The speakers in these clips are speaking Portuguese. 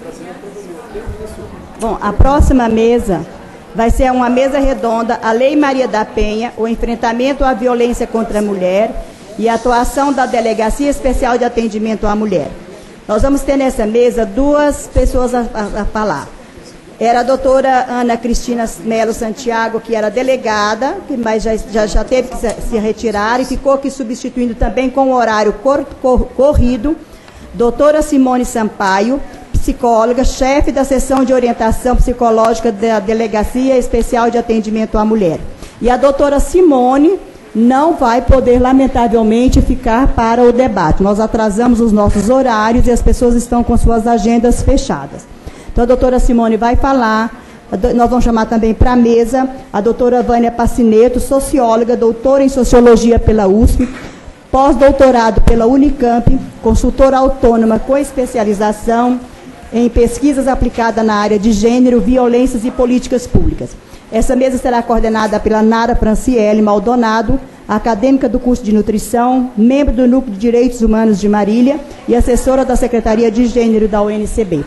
Bom, a próxima mesa vai ser uma mesa redonda, a Lei Maria da Penha, o enfrentamento à violência contra a mulher e a atuação da Delegacia Especial de Atendimento à Mulher. Nós vamos ter nessa mesa duas pessoas a falar. Era a doutora Ana Cristina Melo Santiago, que era delegada, mas já teve que se retirar e ficou aqui substituindo também com o horário corrido. Doutora Simone Sampaio, psicóloga, chefe da seção de orientação psicológica da Delegacia Especial de Atendimento à Mulher. E a doutora Simone não vai poder, lamentavelmente, ficar para o debate. Nós atrasamos os nossos horários e as pessoas estão com suas agendas fechadas. Então, a doutora Simone vai falar. Nós vamos chamar também para a mesa a doutora Vânia Pacineto, socióloga, doutora em Sociologia pela USP, pós-doutorado pela Unicamp, consultora autônoma com especialização em pesquisas aplicadas na área de gênero, violências e políticas públicas. Essa mesa será coordenada pela Nara Franciele Maldonado, acadêmica do curso de nutrição, membro do Núcleo de Direitos Humanos de Marília e assessora da Secretaria de Gênero da UNCB.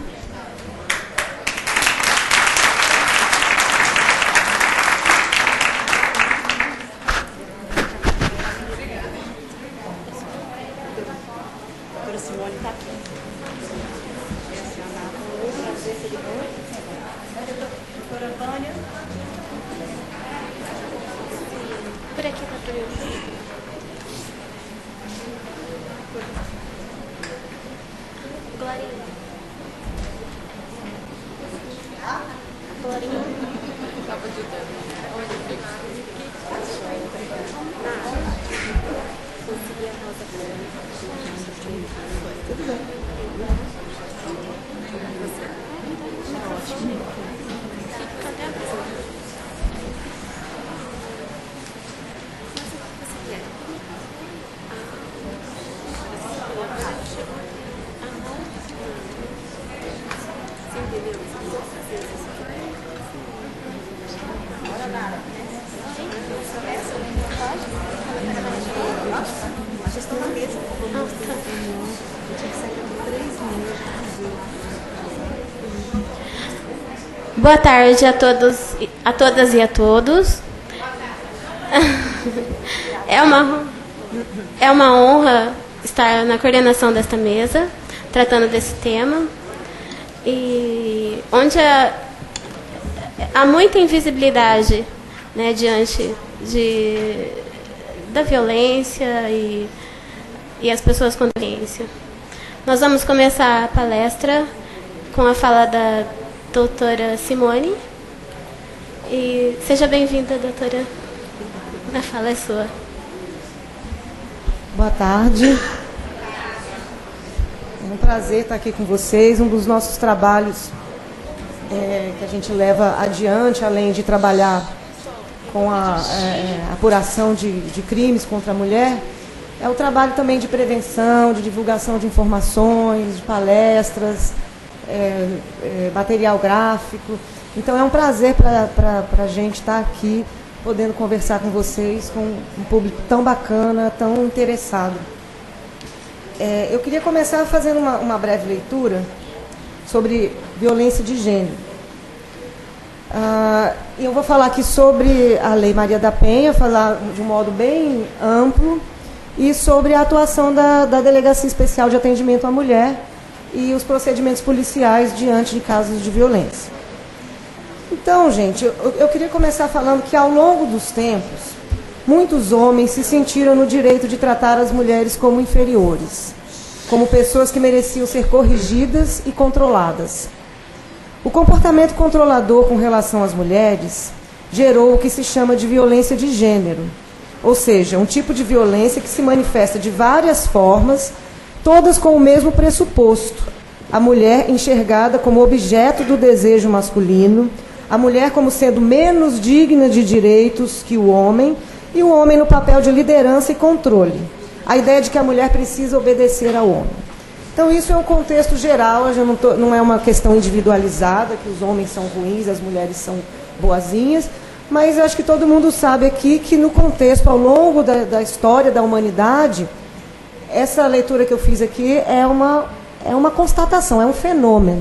Boa tarde a todos, a todas e a todos. É uma honra estar na coordenação desta mesa, tratando desse tema, e onde há muita invisibilidade, né, diante da violência e as pessoas com violência. Nós vamos começar a palestra com a fala da doutora Simone. E seja bem-vinda, doutora. A fala é sua. Boa tarde. É um prazer estar aqui com vocês. Um dos nossos trabalhos que a gente leva adiante, além de trabalhar com a apuração de crimes contra a mulher, é o trabalho também de prevenção, de divulgação de informações, de palestras, material gráfico. Então é um prazer para a gente estar aqui, podendo conversar com vocês, com um público tão bacana, tão interessado. Eu queria começar fazendo uma breve leitura sobre violência de gênero. Eu vou falar aqui sobre a Lei Maria da Penha, falar de um modo bem amplo, e sobre a atuação da Delegacia Especial de Atendimento à Mulher e os procedimentos policiais diante de casos de violência. Então, gente, eu queria começar falando que, ao longo dos tempos, muitos homens se sentiram no direito de tratar as mulheres como inferiores, como pessoas que mereciam ser corrigidas e controladas. O comportamento controlador com relação às mulheres gerou o que se chama de violência de gênero, ou seja, um tipo de violência que se manifesta de várias formas, todas com o mesmo pressuposto: a mulher enxergada como objeto do desejo masculino, a mulher como sendo menos digna de direitos que o homem, e o homem no papel de liderança e controle. A ideia de que a mulher precisa obedecer ao homem. Então isso é um contexto geral, não é uma questão individualizada, que os homens são ruins, as mulheres são boazinhas, mas acho que todo mundo sabe aqui que no contexto, ao longo da história da humanidade, essa leitura que eu fiz aqui é uma constatação, é um fenômeno.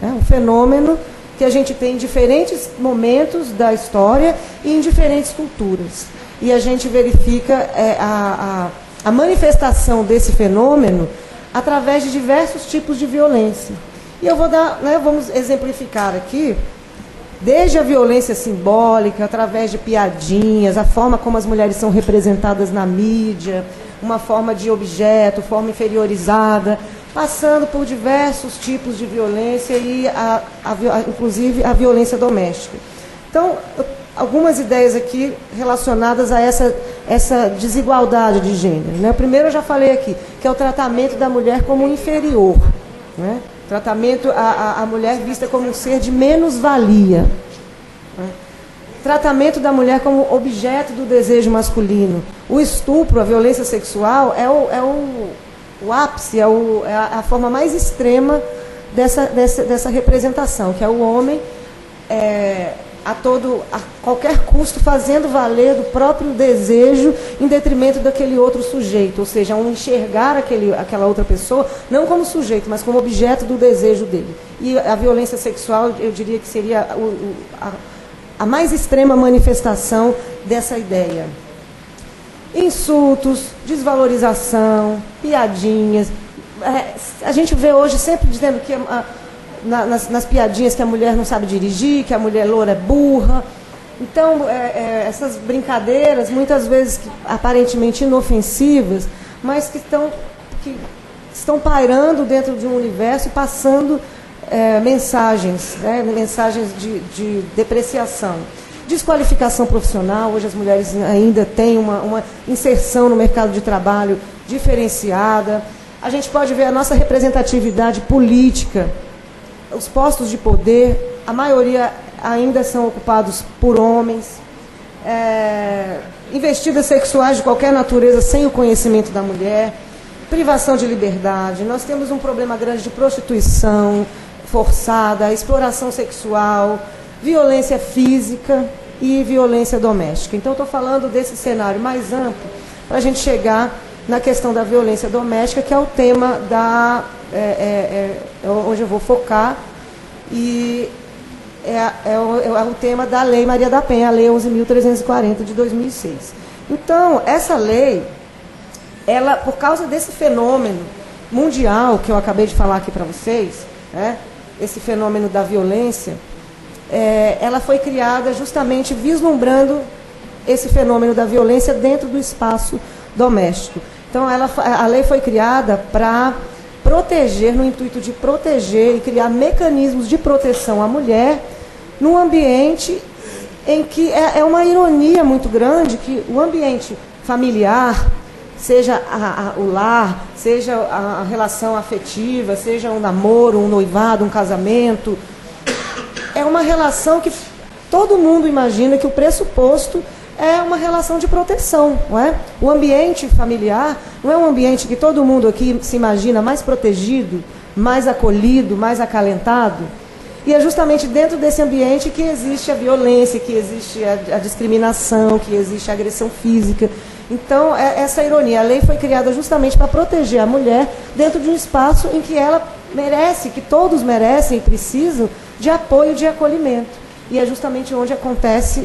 né? Um fenômeno que a gente tem em diferentes momentos da história e em diferentes culturas. E a gente verifica a manifestação desse fenômeno através de diversos tipos de violência. E eu vou dar, né, vamos exemplificar aqui, desde a violência simbólica, através de piadinhas, a forma como as mulheres são representadas na mídia, uma forma de objeto, forma inferiorizada, passando por diversos tipos de violência e, inclusive, a violência doméstica. Então, algumas ideias aqui relacionadas a essa desigualdade de gênero, né? Primeiro, eu já falei aqui, que é o tratamento da mulher como inferior, né? Tratamento a mulher vista como um ser de menos-valia, né? Tratamento da mulher como objeto do desejo masculino. O estupro, a violência sexual, é o ápice, é a forma mais extrema dessa representação, que é o homem a qualquer custo fazendo valer do próprio desejo em detrimento daquele outro sujeito, ou seja, enxergar aquela outra pessoa não como sujeito, mas como objeto do desejo dele. E a violência sexual, eu diria que seria a mais extrema manifestação dessa ideia. Insultos, desvalorização, piadinhas. A gente vê hoje sempre dizendo que nas piadinhas que a mulher não sabe dirigir, que a mulher loura é burra. Então, essas brincadeiras, muitas vezes aparentemente inofensivas, mas que estão pairando dentro de um universo e passando mensagens, né, mensagens de depreciação. Desqualificação profissional, hoje as mulheres ainda têm uma inserção no mercado de trabalho diferenciada. A gente pode ver a nossa representatividade política, os postos de poder, a maioria ainda são ocupados por homens, investidas sexuais de qualquer natureza sem o conhecimento da mulher, privação de liberdade. Nós temos um problema grande de prostituição forçada, exploração sexual, violência física e violência doméstica. Então, estou falando desse cenário mais amplo para a gente chegar na questão da violência doméstica, que é o tema onde eu vou focar, e é o tema da Lei Maria da Penha, a Lei 11.340 de 2006. Então, essa lei, ela, por causa desse fenômeno mundial que eu acabei de falar aqui para vocês, né, esse fenômeno da violência, ela foi criada justamente vislumbrando esse fenômeno da violência dentro do espaço doméstico. Então, a lei foi criada para proteger, no intuito de proteger e criar mecanismos de proteção à mulher num ambiente em que é uma ironia muito grande que o ambiente familiar, seja o lar, seja a relação afetiva, seja um namoro, um noivado, um casamento, é uma relação que todo mundo imagina que o pressuposto é uma relação de proteção, não é? O ambiente familiar não é um ambiente que todo mundo aqui se imagina mais protegido, mais acolhido, mais acalentado. E é justamente dentro desse ambiente que existe a violência, que existe a discriminação, que existe a agressão física. Então, essa ironia, a lei foi criada justamente para proteger a mulher dentro de um espaço em que ela merece, que todos merecem e precisam de apoio, de acolhimento. E é justamente onde acontecem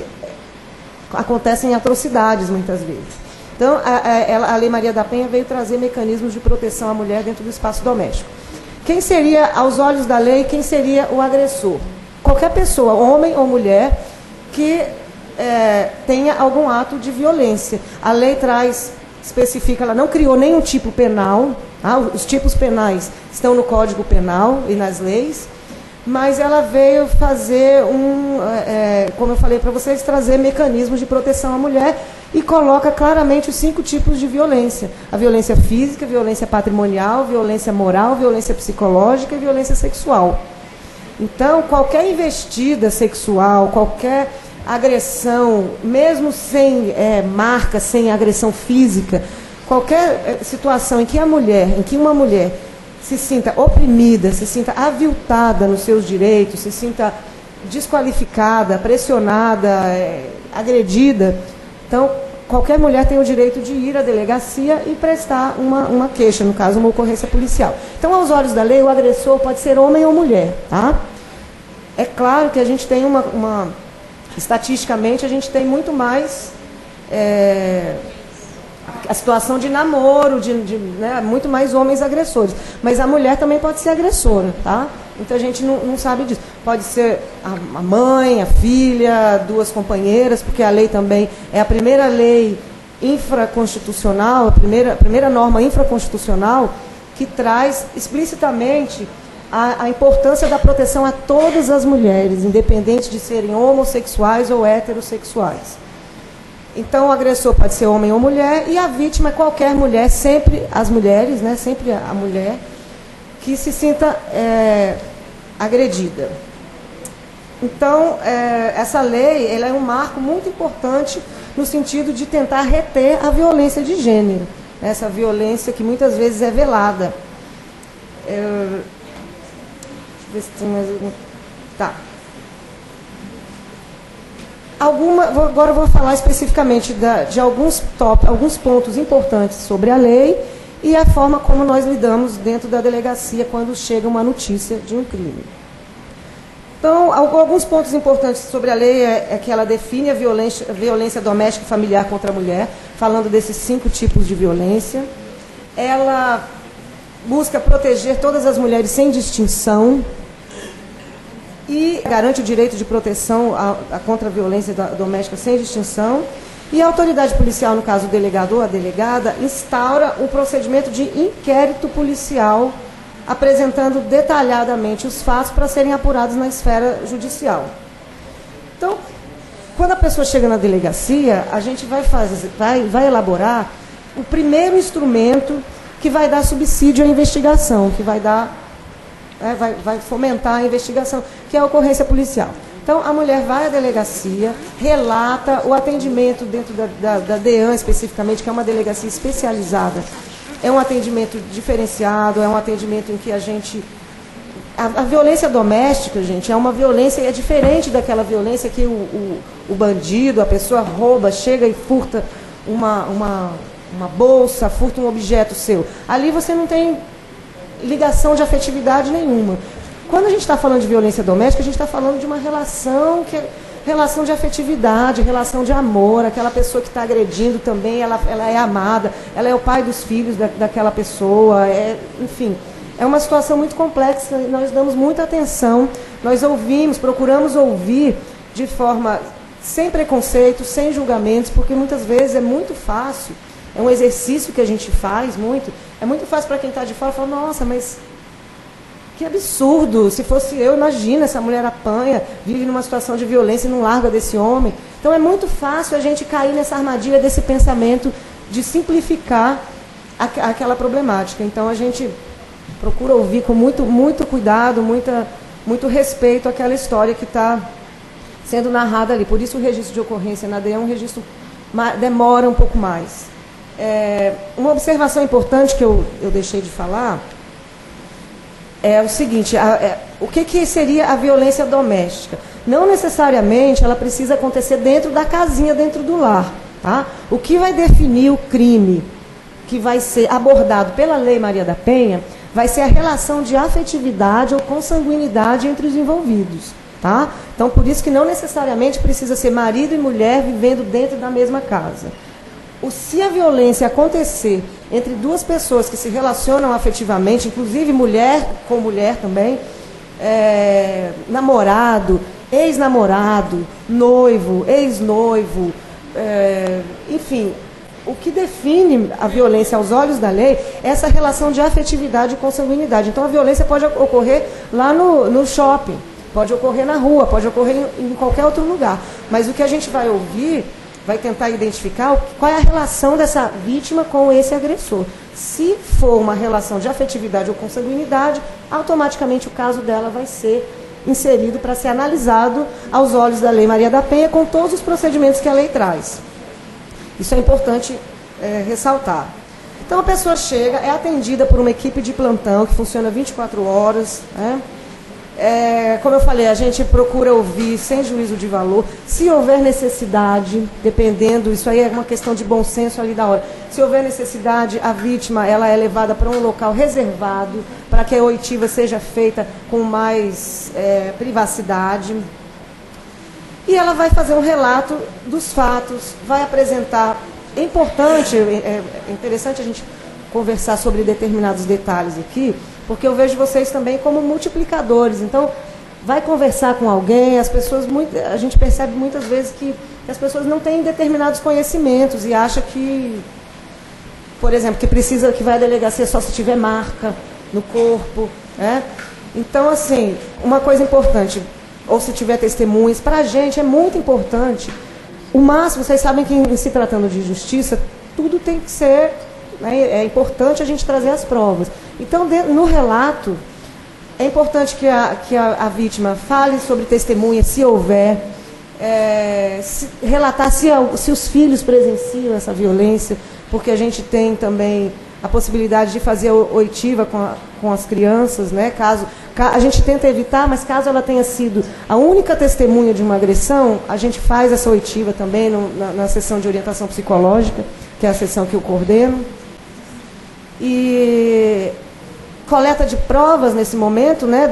atrocidades, muitas vezes. Então, a Lei Maria da Penha veio trazer mecanismos de proteção à mulher dentro do espaço doméstico. Quem seria, aos olhos da lei, quem seria o agressor? Qualquer pessoa, homem ou mulher, que tenha algum ato de violência. A lei especifica, ela não criou nenhum tipo penal, os tipos penais estão no Código Penal e nas leis, mas ela veio fazer como eu falei para vocês, trazer mecanismos de proteção à mulher e coloca claramente os 5 tipos de violência. A violência física, violência patrimonial, violência moral, violência psicológica e violência sexual. Então, qualquer investida sexual, qualquer agressão, mesmo sem marca, sem agressão física, qualquer situação em que uma mulher se sinta oprimida, se sinta aviltada nos seus direitos, se sinta desqualificada, pressionada, agredida. Então, qualquer mulher tem o direito de ir à delegacia e prestar uma queixa, no caso, uma ocorrência policial. Então, aos olhos da lei, o agressor pode ser homem ou mulher, tá? É claro que a gente tem estatisticamente, a gente tem muito mais a situação de namoro, né, muito mais homens agressores. Mas a mulher também pode ser agressora, tá? Muita gente não sabe disso. Pode ser a mãe, a filha, duas companheiras, porque a lei também é a primeira lei infraconstitucional, a primeira norma infraconstitucional que traz explicitamente a importância da proteção a todas as mulheres, independente de serem homossexuais ou heterossexuais. Então, o agressor pode ser homem ou mulher, e a vítima é qualquer mulher, sempre as mulheres, né, sempre a mulher, que se sinta agredida. Então, essa lei ela é um marco muito importante no sentido de tentar reter a violência de gênero, essa violência que muitas vezes é velada. Deixa eu ver se tem mais algum... Tá. Agora eu vou falar especificamente de alguns pontos importantes sobre a lei e a forma como nós lidamos dentro da delegacia quando chega uma notícia de um crime. Então, alguns pontos importantes sobre a lei é que ela define a violência doméstica e familiar contra a mulher, falando desses 5 tipos de violência. Ela busca proteger todas as mulheres sem distinção e garante o direito de proteção contra a violência doméstica sem distinção. E a autoridade policial, no caso o delegado ou a delegada, instaura um procedimento de inquérito policial, apresentando detalhadamente os fatos para serem apurados na esfera judicial. Então, quando a pessoa chega na delegacia, a gente vai elaborar o primeiro instrumento que vai dar subsídio à investigação, que vai fomentar a investigação, que é a ocorrência policial. Então, a mulher vai à delegacia, relata o atendimento dentro da DEAN, especificamente, que é uma delegacia especializada. É um atendimento diferenciado, é um atendimento em que a gente... A violência doméstica, gente, é uma violência e é diferente daquela violência que o bandido, a pessoa rouba, chega e furta uma bolsa, furta um objeto seu. Ali você não tem ligação de afetividade nenhuma. Quando a gente está falando de violência doméstica, a gente está falando de uma relação relação de afetividade, relação de amor. Aquela pessoa que está agredindo também, ela é amada, ela é o pai dos filhos daquela pessoa, enfim. É uma situação muito complexa, nós damos muita atenção, nós procuramos ouvir de forma sem preconceito, sem julgamentos, porque muitas vezes é muito fácil, é um exercício que a gente faz muito, é muito fácil para quem está de fora falar, nossa, mas que absurdo, se fosse eu, imagina, essa mulher apanha, vive numa situação de violência e não larga desse homem. Então é muito fácil a gente cair nessa armadilha desse pensamento de simplificar aquela problemática. Então a gente procura ouvir com muito cuidado, muito respeito aquela história que está sendo narrada ali. Por isso o registro de ocorrência na DEA é um registro demora um pouco mais. Uma observação importante que eu deixei de falar é o seguinte, o que seria a violência doméstica? Não necessariamente ela precisa acontecer dentro da casinha, dentro do lar. Tá? O que vai definir o crime que vai ser abordado pela Lei Maria da Penha vai ser a relação de afetividade ou consanguinidade entre os envolvidos. Tá? Então, por isso que não necessariamente precisa ser marido e mulher vivendo dentro da mesma casa. Se a violência acontecer entre duas pessoas que se relacionam afetivamente, inclusive mulher com mulher também, namorado, ex-namorado, noivo, ex-noivo, enfim, o que define a violência aos olhos da lei é essa relação de afetividade e consanguinidade. Então a violência pode ocorrer lá no shopping, pode ocorrer na rua, pode ocorrer em qualquer outro lugar. Mas o que a gente vai ouvir, vai tentar identificar qual é a relação dessa vítima com esse agressor. Se for uma relação de afetividade ou consanguinidade, automaticamente o caso dela vai ser inserido para ser analisado aos olhos da Lei Maria da Penha com todos os procedimentos que a lei traz. Isso é importante ressaltar. Então a pessoa chega, é atendida por uma equipe de plantão que funciona 24 horas, né? Como eu falei, a gente procura ouvir sem juízo de valor. Se houver necessidade, dependendo, isso aí é uma questão de bom senso ali da hora. Se houver necessidade, a vítima ela é levada para um local reservado, para que a oitiva seja feita com mais privacidade. E ela vai fazer um relato dos fatos, vai apresentar. É importante, é interessante a gente conversar sobre determinados detalhes aqui, porque eu vejo vocês também como multiplicadores. Então, vai conversar com alguém, a gente percebe muitas vezes que as pessoas não têm determinados conhecimentos e acha que, por exemplo, que vai à delegacia só se tiver marca no corpo, né? Então, assim, uma coisa importante, ou se tiver testemunhas, para a gente é muito importante. O máximo, vocês sabem que em se tratando de justiça, tudo tem que ser, né, é importante a gente trazer as provas. Então, no relato, é importante que a vítima fale sobre testemunha, se houver, relatar se os filhos presenciam essa violência, porque a gente tem também a possibilidade de fazer oitiva com as crianças, né? A gente tenta evitar, mas caso ela tenha sido a única testemunha de uma agressão, a gente faz essa oitiva também na sessão de orientação psicológica, que é a sessão que eu coordeno. E coleta de provas nesse momento, né,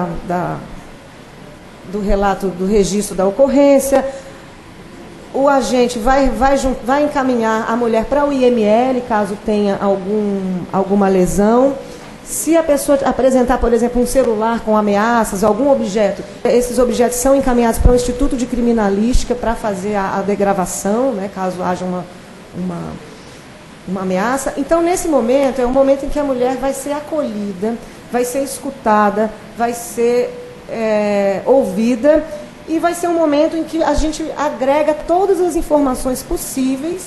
do relato, do registro da ocorrência. O agente vai encaminhar a mulher para o IML, caso tenha alguma lesão. Se a pessoa apresentar, por exemplo, um celular com ameaças, algum objeto, esses objetos são encaminhados para o Instituto de Criminalística para fazer a degravação, né, caso haja uma ameaça. Então, nesse momento, é um momento em que a mulher vai ser acolhida, vai ser escutada, vai ser ouvida, e vai ser um momento em que a gente agrega todas as informações possíveis,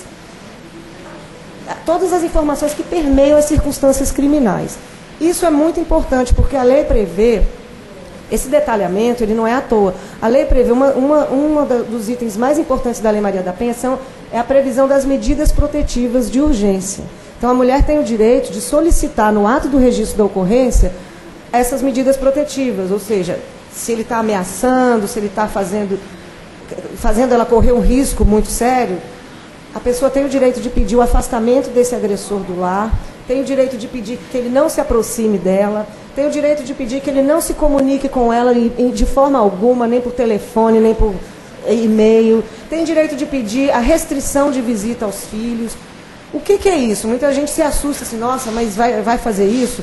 todas as informações que permeiam as circunstâncias criminais. Isso é muito importante, porque a lei prevê, esse detalhamento, ele não é à toa. A lei prevê, dos itens mais importantes da Lei Maria da Penha é a previsão das medidas protetivas de urgência. Então, a mulher tem o direito de solicitar, no ato do registro da ocorrência, essas medidas protetivas, ou seja, se ele está ameaçando, se ele está fazendo ela correr um risco muito sério, a pessoa tem o direito de pedir o afastamento desse agressor do lar, tem o direito de pedir que ele não se aproxime dela, tem o direito de pedir que ele não se comunique com ela de forma alguma, nem por telefone, nem por e-mail, tem direito de pedir a restrição de visita aos filhos. O que é isso? Muita gente se assusta assim, nossa, mas vai fazer isso?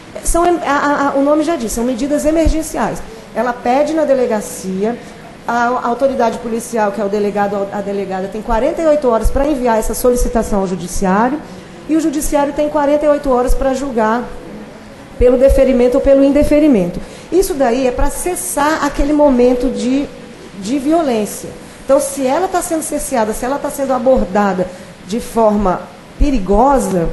O nome já diz, são medidas emergenciais. Ela pede na delegacia, a autoridade policial, que é o delegado ou a delegada, tem 48 horas para enviar essa solicitação ao judiciário, e o judiciário tem 48 horas para julgar pelo deferimento ou pelo indeferimento. Isso daí é para cessar aquele momento de violência. Então, se ela está sendo cerceada, se ela está sendo abordada de forma perigosa,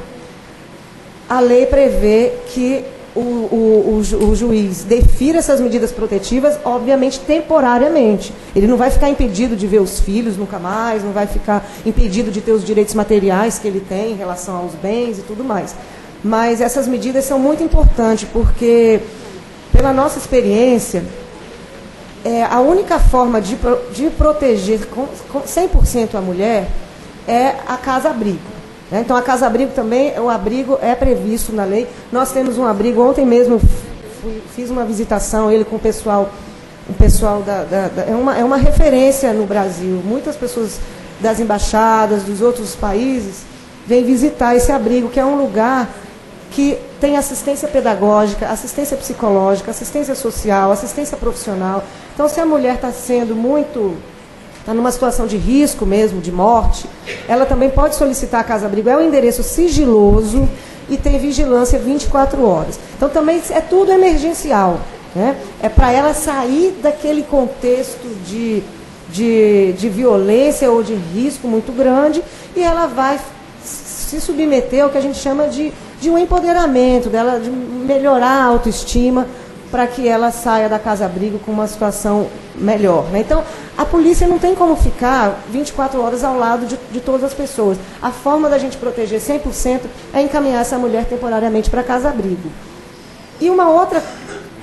a lei prevê que o juiz defira essas medidas protetivas, obviamente temporariamente. Ele não vai ficar impedido de ver os filhos nunca mais, não vai ficar impedido de ter os direitos materiais que ele tem em relação aos bens e tudo mais. Mas essas medidas são muito importantes, porque, pela nossa experiência, a única forma de proteger 100% a mulher é a casa-abrigo. Então, a casa-abrigo também, o abrigo é previsto na lei. Nós temos um abrigo, ontem mesmo fiz uma visitação, ele com o pessoal é uma referência no Brasil. Muitas pessoas das embaixadas, dos outros países, vêm visitar esse abrigo, que é um lugar que tem assistência pedagógica, assistência psicológica, assistência social, assistência profissional. Então, se a mulher está numa situação de risco mesmo, de morte, ela também pode solicitar a casa-abrigo. É um endereço sigiloso e tem vigilância 24 horas. Então, também é tudo emergencial, né? É para ela sair daquele contexto de violência ou de risco muito grande, e ela vai se submeter ao que a gente chama de um empoderamento dela, de melhorar a autoestima, para que ela saia da casa-abrigo com uma situação melhor, né? Então, a polícia não tem como ficar 24 horas ao lado de todas as pessoas. A forma da gente proteger 100% é encaminhar essa mulher temporariamente para casa-abrigo. E uma outra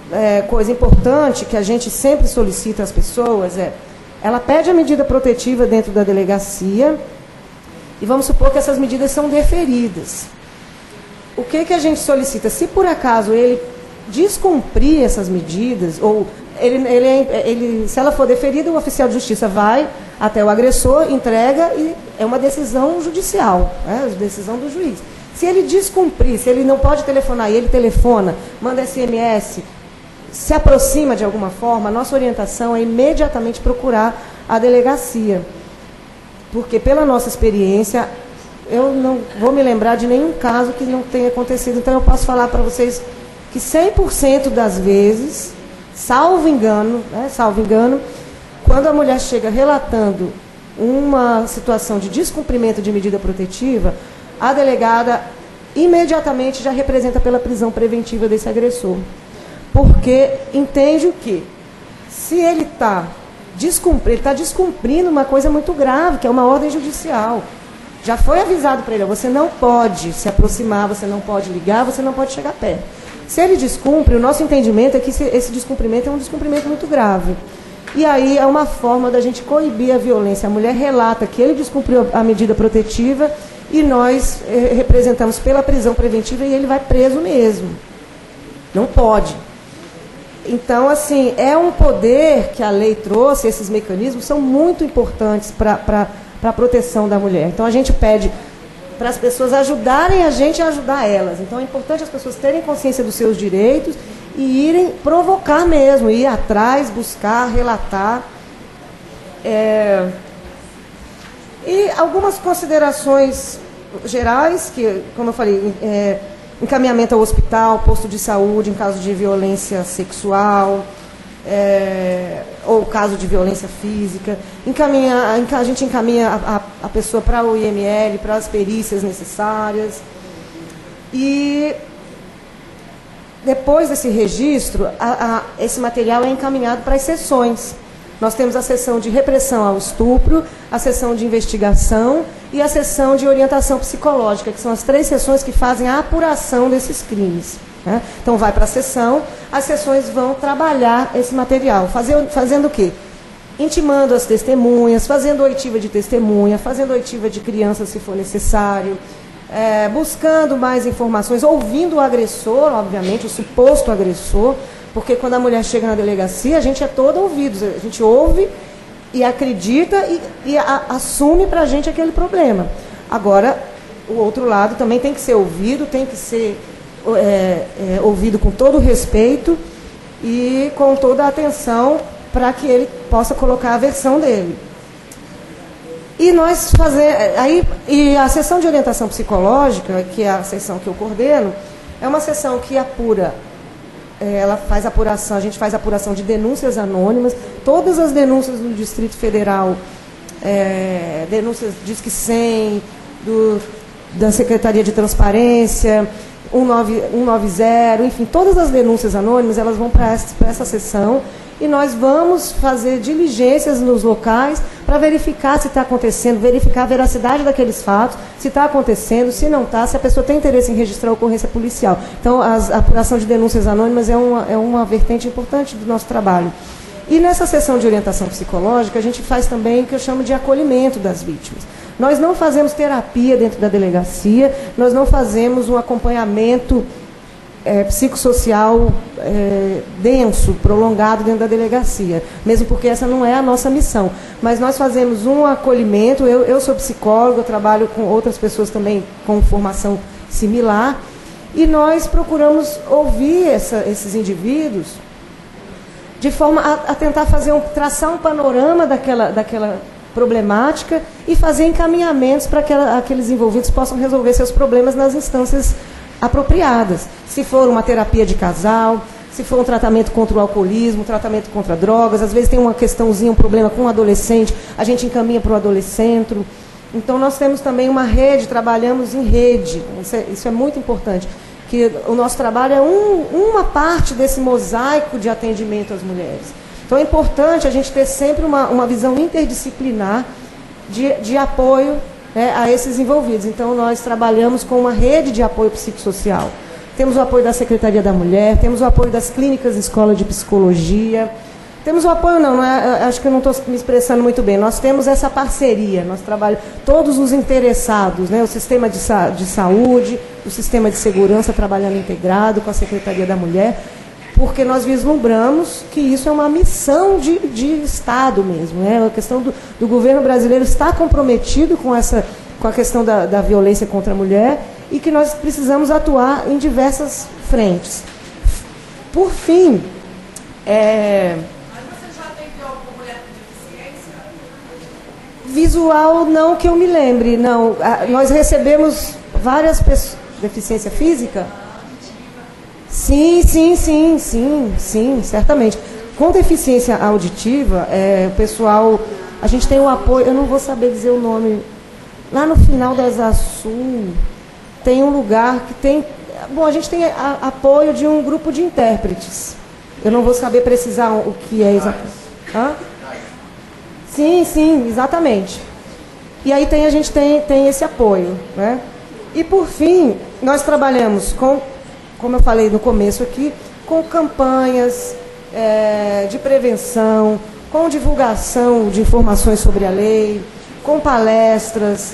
coisa importante que a gente sempre solicita às pessoas ela pede a medida protetiva dentro da delegacia e vamos supor que essas medidas são deferidas. O que a gente solicita? Se por acaso ele descumprir essas medidas, ou se ela for deferida, o oficial de justiça vai até o agressor, entrega e é uma decisão judicial, decisão do juiz. Se ele descumprir, se ele não pode telefonar e ele telefona, manda SMS, se aproxima de alguma forma, a nossa orientação é imediatamente procurar a delegacia. Porque, pela nossa experiência, eu não vou me lembrar de nenhum caso que não tenha acontecido. Então, eu posso falar para vocês que 100% das vezes, salvo engano, quando a mulher chega relatando uma situação de descumprimento de medida protetiva, a delegada imediatamente já representa pela prisão preventiva desse agressor. Porque entende o quê? Se ele está descumprindo uma coisa muito grave, que é uma ordem judicial. Já foi avisado para ele, você não pode se aproximar, você não pode ligar, você não pode chegar perto. Se ele descumpre, o nosso entendimento é que esse descumprimento é um descumprimento muito grave. E aí é uma forma da gente coibir a violência. A mulher relata que ele descumpriu a medida protetiva e nós representamos pela prisão preventiva e ele vai preso mesmo. Não pode. Então, assim, é um poder que a lei trouxe, esses mecanismos são muito importantes para a proteção da mulher. Então, a gente pede para as pessoas ajudarem a gente a ajudar elas. Então, é importante as pessoas terem consciência dos seus direitos e irem provocar mesmo, ir atrás, buscar, relatar. E algumas considerações gerais, que, como eu falei, encaminhamento ao hospital, posto de saúde em caso de violência sexual, ou caso de violência física. A gente encaminha a pessoa para o IML, para as perícias necessárias. E depois desse registro, esse material é encaminhado para as sessões. Nós temos a sessão de repressão ao estupro, a sessão de investigação e a sessão de orientação psicológica, que são as 3 sessões que fazem a apuração desses crimes. Né? Então, vai para a sessão, as sessões vão trabalhar esse material. Fazendo o quê? Intimando as testemunhas, fazendo oitiva de testemunha, fazendo oitiva de criança, se for necessário, buscando mais informações, ouvindo o agressor, obviamente, o suposto agressor, porque quando a mulher chega na delegacia, a gente é todo ouvido, a gente ouve e acredita e assume para a gente aquele problema. Agora, o outro lado também tem que ser ouvido, tem que ser ouvido com todo o respeito e com toda a atenção para que ele possa colocar a versão dele. E e a sessão de orientação psicológica, que é a sessão que eu coordeno, é uma sessão que apura. Ela faz apuração, a gente faz apuração de denúncias anônimas, todas as denúncias do Distrito Federal, denúncias Disque 100, da Secretaria de Transparência, 190, enfim, todas as denúncias anônimas, elas vão para essa sessão e nós vamos fazer diligências nos locais para verificar se está acontecendo, verificar a veracidade daqueles fatos, se está acontecendo, se não está, se a pessoa tem interesse em registrar a ocorrência policial. Então, a apuração de denúncias anônimas é uma vertente importante do nosso trabalho. E nessa sessão de orientação psicológica, a gente faz também o que eu chamo de acolhimento das vítimas. Nós não fazemos terapia dentro da delegacia, nós não fazemos um acompanhamento psicossocial denso, prolongado dentro da delegacia, mesmo porque essa não é a nossa missão. Mas nós fazemos um acolhimento, eu sou psicóloga, eu trabalho com outras pessoas também com formação similar, e nós procuramos ouvir esses indivíduos de forma a tentar traçar um panorama daquela problemática e fazer encaminhamentos para que aqueles envolvidos possam resolver seus problemas nas instâncias apropriadas. Se for uma terapia de casal, se for um tratamento contra o alcoolismo, um tratamento contra drogas, às vezes tem uma questãozinha, um problema com um adolescente, a gente encaminha para o adolescentro. Então, nós temos também uma rede, trabalhamos em rede, isso é muito importante, que o nosso trabalho é uma parte desse mosaico de atendimento às mulheres. Então, é importante a gente ter sempre uma visão interdisciplinar de apoio a esses envolvidos. Então, nós trabalhamos com uma rede de apoio psicossocial. temos o apoio da Secretaria da Mulher, temos o apoio das clínicas de escola de psicologia, temos o apoio, acho que eu não estou me expressando muito bem, nós temos essa parceria, nós trabalhamos, todos os interessados, né, o sistema de saúde, o sistema de segurança trabalhando integrado com a Secretaria da Mulher, porque nós vislumbramos que isso é uma missão de Estado mesmo, né? A questão do governo brasileiro está comprometido com a questão da violência contra a mulher e que nós precisamos atuar em diversas frentes. Por fim, Mas você já atendeu alguma mulher com deficiência? Visual, não que eu me lembre, não. Nós recebemos várias pessoas... Deficiência física? Sim, certamente. Com deficiência auditiva, o pessoal... A gente tem um apoio, eu não vou saber dizer o nome... Lá no final da Asa Sul, tem um lugar que tem... Bom, a gente tem apoio de um grupo de intérpretes. Eu não vou saber precisar o que é exatamente. Hã? Sim, exatamente. E aí a gente tem esse apoio, né? E, por fim, nós trabalhamos com, como eu falei no começo aqui, com campanhas de prevenção, com divulgação de informações sobre a lei, com palestras,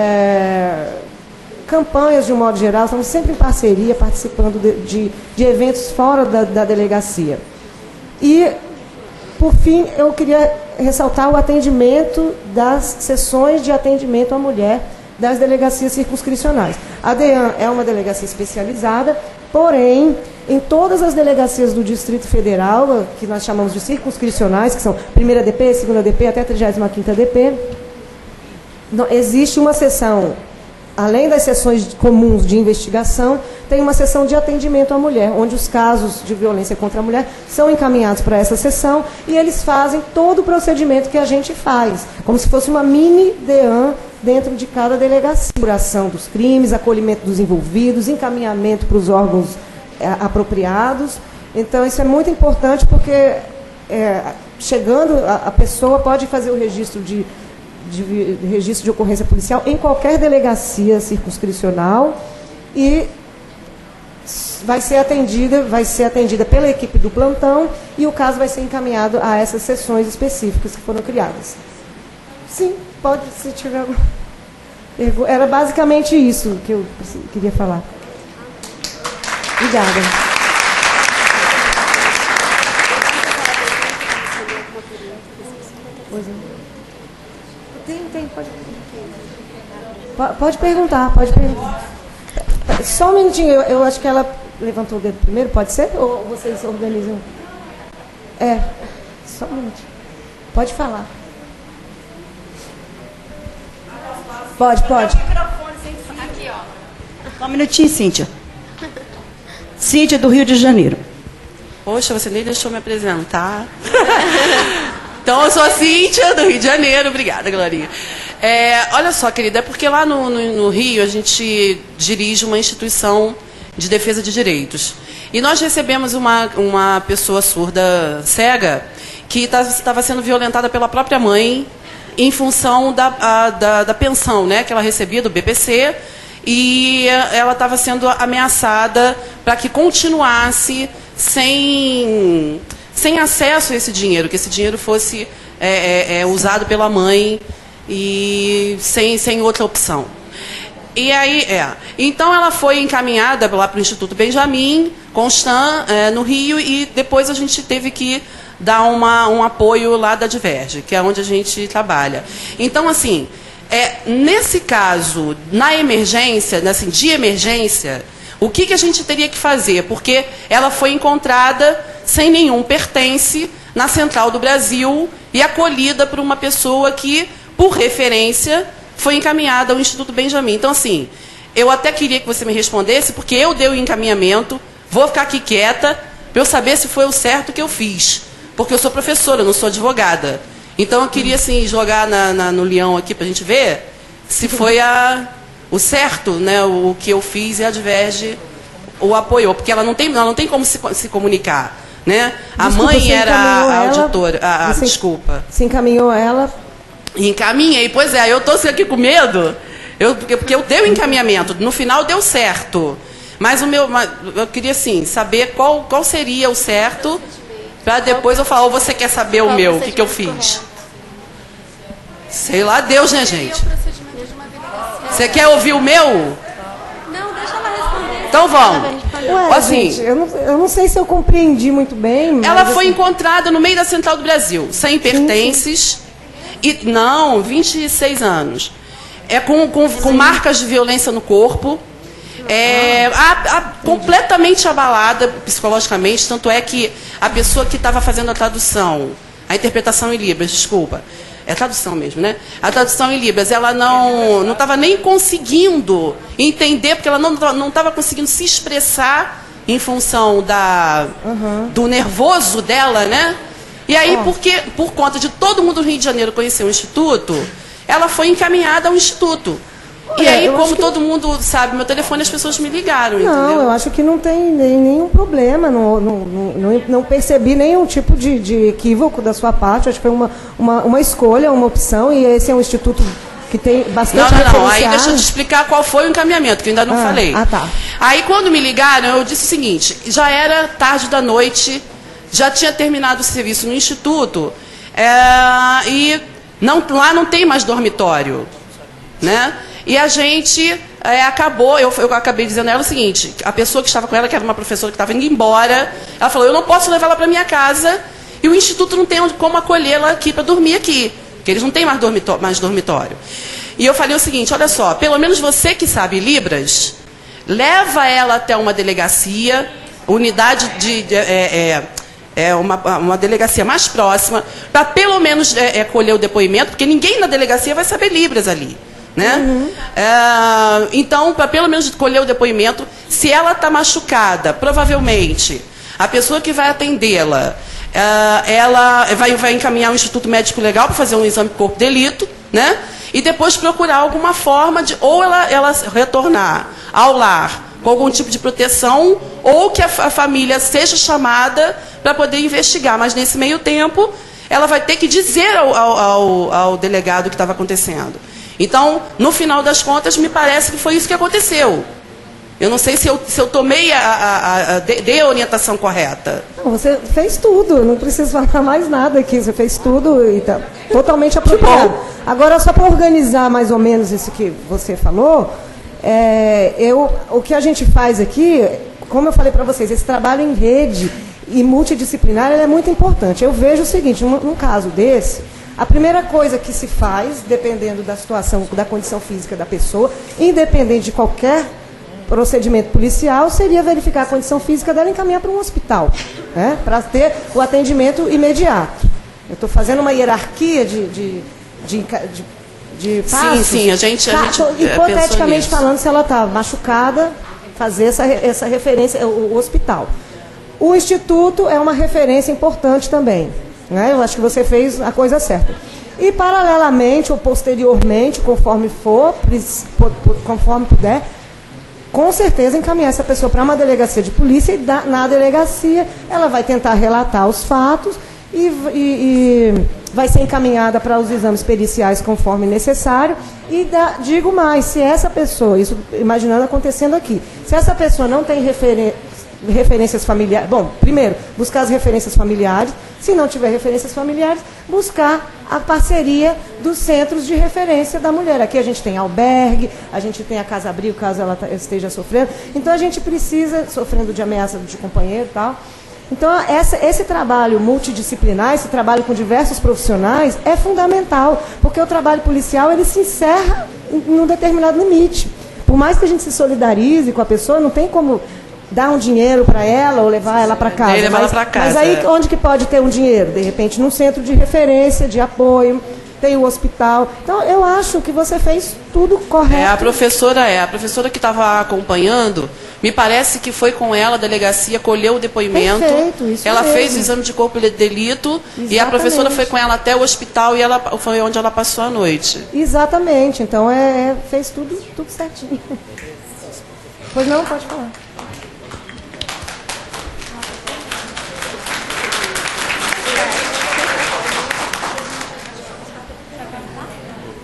campanhas de um modo geral, estamos sempre em parceria, participando de eventos fora da delegacia. E, por fim, eu queria ressaltar o atendimento das sessões de atendimento à mulher das delegacias circunscricionais. A DEAN é uma delegacia especializada, porém, em todas as delegacias do Distrito Federal, que nós chamamos de circunscricionais, que são 1ª DP, 2ª DP, até 35ª DP, existe uma seção, além das sessões comuns de investigação, tem uma seção de atendimento à mulher, onde os casos de violência contra a mulher são encaminhados para essa seção e eles fazem todo o procedimento que a gente faz, como se fosse uma mini DEAN dentro de cada delegacia. Apuração dos crimes, acolhimento dos envolvidos, encaminhamento para os órgãos apropriados. Então, isso é muito importante porque, chegando, a pessoa pode fazer o registro de ocorrência policial em qualquer delegacia circunscricional e vai ser atendida pela equipe do plantão e o caso vai ser encaminhado a essas sessões específicas que foram criadas. Sim, pode, se tiver alguma... Era basicamente isso que eu queria falar. Obrigada. Pode perguntar. Só um minutinho, eu acho que ela levantou o dedo primeiro, pode ser? Ou vocês organizam? Só um minutinho. Pode falar. Pode. Aqui, ó. Só um minutinho, Cíntia. Cíntia, do Rio de Janeiro. Poxa, você nem deixou me apresentar. Então, eu sou a Cíntia, do Rio de Janeiro. Obrigada, Glorinha. Olha só, querida, é porque lá no Rio a gente dirige uma instituição de defesa de direitos. E nós recebemos uma pessoa surda, cega, que estava sendo violentada pela própria mãe em função da pensão, né, que ela recebia do BPC, e ela estava sendo ameaçada para que continuasse sem acesso a esse dinheiro, que esse dinheiro fosse usado pela mãe e sem outra opção. E aí, então ela foi encaminhada lá para o Instituto Benjamin Constant, no Rio, e depois a gente teve que dar um apoio lá da Diverge, que é onde a gente trabalha. Então, assim, nesse caso, na emergência, assim, de emergência, o que a gente teria que fazer? Porque ela foi encontrada sem nenhum pertence na Central do Brasil e acolhida por uma pessoa que, por referência, foi encaminhada ao Instituto Benjamin. Então, assim, eu até queria que você me respondesse, porque eu dei o encaminhamento, vou ficar aqui quieta, para eu saber se foi o certo que eu fiz. Porque eu sou professora, eu não sou advogada. Então, eu queria, assim, jogar no leão aqui para a gente ver se foi o certo, né, o que eu fiz, e a Diverge o apoiou. Porque ela não tem como se comunicar. Né? A mãe era a auditora. Desculpa. Você encaminhou ela? Encaminhei, pois eu estou aqui com medo, porque eu dei o encaminhamento, no final deu certo. Mas eu queria, assim, saber qual seria o certo, para depois eu falar, ou você quer saber o meu, o que eu fiz? Sei lá Deus, né, gente? Você quer ouvir o meu? Não, deixa ela responder. Então vamos. Ué, Assim, gente, eu não sei se eu compreendi muito bem. Mas ela foi encontrada no meio da Central do Brasil, sem pertences. E, não, 26 anos. Com marcas de violência no corpo. Completamente abalada psicologicamente. Tanto é que a pessoa que estava fazendo a tradução, a interpretação em Libras, desculpa. É tradução mesmo, né? A tradução em Libras, ela não estava nem conseguindo entender, porque ela não estava conseguindo se expressar em função do nervoso dela, né? E aí, por conta de todo mundo do Rio de Janeiro conhecer o Instituto, ela foi encaminhada ao Instituto. E aí, como todo mundo sabe, meu telefone, as pessoas me ligaram, entendeu? Não, eu acho que não tem nenhum problema. Não percebi nenhum tipo de equívoco da sua parte. Acho que foi uma escolha, uma opção. E esse é um instituto que tem bastante Não. Aí deixa eu te explicar qual foi o encaminhamento, que eu ainda não falei. Tá. Aí, quando me ligaram, eu disse o seguinte, já era tarde da noite, já tinha terminado o serviço no Instituto, e lá não tem mais dormitório, né? E a gente acabou, eu acabei dizendo a ela o seguinte, a pessoa que estava com ela, que era uma professora que estava indo embora, ela falou, eu não posso levar ela para minha casa, e o Instituto não tem como acolhê-la aqui para dormir aqui, porque eles não têm mais dormitório. E eu falei o seguinte, olha só, pelo menos você que sabe Libras, leva ela até uma delegacia, unidade uma delegacia mais próxima, para pelo menos colher o depoimento, porque ninguém na delegacia vai saber Libras ali. Né? Então, para pelo menos colher o depoimento, se ela está machucada, provavelmente a pessoa que vai atendê-la, ela vai encaminhar o Instituto Médico Legal para fazer um exame de corpo de delito, né? E depois procurar alguma forma de ou ela retornar ao lar com algum tipo de proteção, ou que a família seja chamada para poder investigar. Mas nesse meio tempo, ela vai ter que dizer ao delegado o que estava acontecendo. Então, no final das contas, me parece que foi isso que aconteceu. Eu não sei se eu tomei dei a orientação correta. Não, você fez tudo, não preciso falar mais nada aqui. Você fez tudo e está totalmente apropriado. Agora, só para organizar mais ou menos isso que você falou, o que a gente faz aqui, como eu falei para vocês, esse trabalho em rede e multidisciplinar é muito importante. Eu vejo o seguinte, num caso desse, a primeira coisa que se faz, dependendo da situação, da condição física da pessoa, independente de qualquer procedimento policial, seria verificar a condição física dela e encaminhar para um hospital, né, para ter o atendimento imediato. Eu estou fazendo uma hierarquia de passos. Sim, a gente hipoteticamente falando, se ela está machucada, fazer essa referência, o hospital. O Instituto é uma referência importante também. Né? Eu acho que você fez a coisa certa. E, paralelamente ou posteriormente, conforme puder, com certeza encaminhar essa pessoa para uma delegacia de polícia e na delegacia ela vai tentar relatar os fatos e vai ser encaminhada para os exames periciais conforme necessário. E digo mais, se essa pessoa, isso imaginando acontecendo aqui, se essa pessoa não tem referências familiares, bom, primeiro, buscar as referências familiares, se não tiver referências familiares, buscar a parceria dos centros de referência da mulher. Aqui a gente tem albergue, a gente tem a Casa Abrigo, caso ela esteja sofrendo. Então a gente precisa, sofrendo de ameaça de companheiro e tal. Então esse trabalho multidisciplinar, esse trabalho com diversos profissionais é fundamental, porque o trabalho policial ele se encerra em um determinado limite. Por mais que a gente se solidarize com a pessoa, não tem como dar um dinheiro para ela ou levar ela para casa. Mas aí onde que pode ter um dinheiro? De repente num centro de referência, de apoio, tem o hospital. Então eu acho que você fez tudo correto. A professora que estava acompanhando, me parece que foi com ela a delegacia, colheu o depoimento. Perfeito, isso ela mesmo. fez o exame de corpo de delito. Exatamente. E a professora foi com ela até o hospital e foi onde ela passou a noite. Exatamente, então fez tudo certinho. Pois não, pode falar.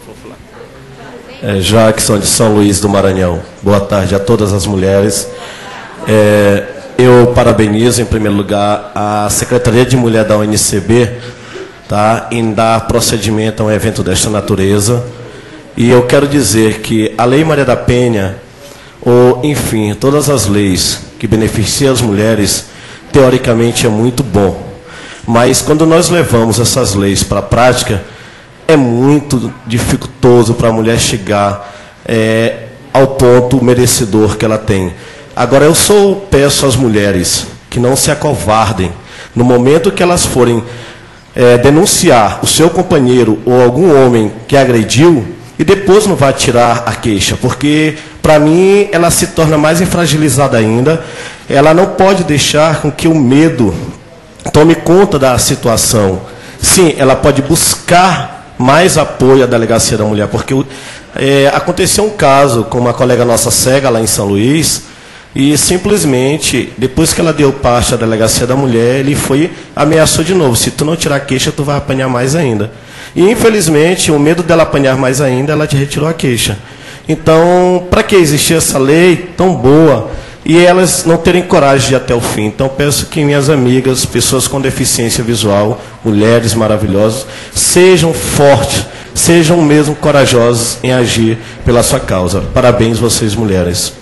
Jackson de São Luís do Maranhão. Boa tarde a todas as mulheres. Eu parabenizo, em primeiro lugar, a Secretaria de Mulher da UNCB, tá, em dar procedimento a um evento desta natureza. E eu quero dizer que a Lei Maria da Penha, ou, enfim, todas as leis que beneficiam as mulheres, teoricamente é muito bom. Mas quando nós levamos essas leis para a prática, é muito dificultoso para a mulher chegar ao ponto merecedor que ela tem. Agora, peço às mulheres que não se acovardem. No momento que elas forem denunciar o seu companheiro ou algum homem que agrediu, e depois não vai tirar a queixa, porque, para mim, ela se torna mais fragilizada ainda. Ela não pode deixar com que o medo tome conta da situação. Sim, ela pode buscar mais apoio à Delegacia da Mulher, porque aconteceu um caso com uma colega nossa cega lá em São Luís, e simplesmente, depois que ela deu parte à Delegacia da Mulher, ele ameaçou de novo: se tu não tirar a queixa, tu vai apanhar mais ainda. E, infelizmente, o medo dela apanhar mais ainda, ela te retirou a queixa. Então, para que existir essa lei tão boa e elas não terem coragem de ir até o fim? Então, peço que minhas amigas, pessoas com deficiência visual, mulheres maravilhosas, sejam fortes, sejam mesmo corajosas em agir pela sua causa. Parabéns, vocês, mulheres.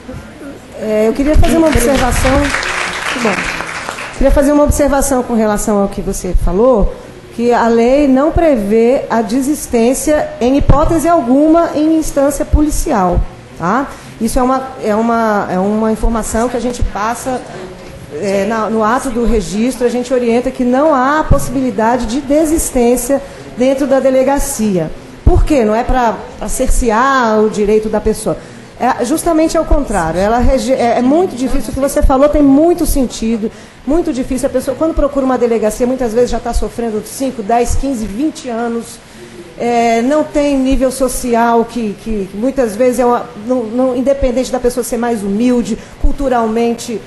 Eu queria fazer uma observação. Muito bom. Queria fazer uma observação com relação ao que você falou, que a lei não prevê a desistência, em hipótese alguma, em instância policial. Tá? Isso é uma informação que a gente passa no ato do registro, a gente orienta que não há possibilidade de desistência dentro da delegacia. Por quê? Não é para cercear o direito da pessoa. Justamente ao contrário. É muito difícil, o que você falou tem muito sentido, muito difícil. A pessoa, quando procura uma delegacia, muitas vezes já está sofrendo 5, 10, 15, 20 anos, não tem nível social, que muitas vezes, independente da pessoa ser mais humilde, culturalmente,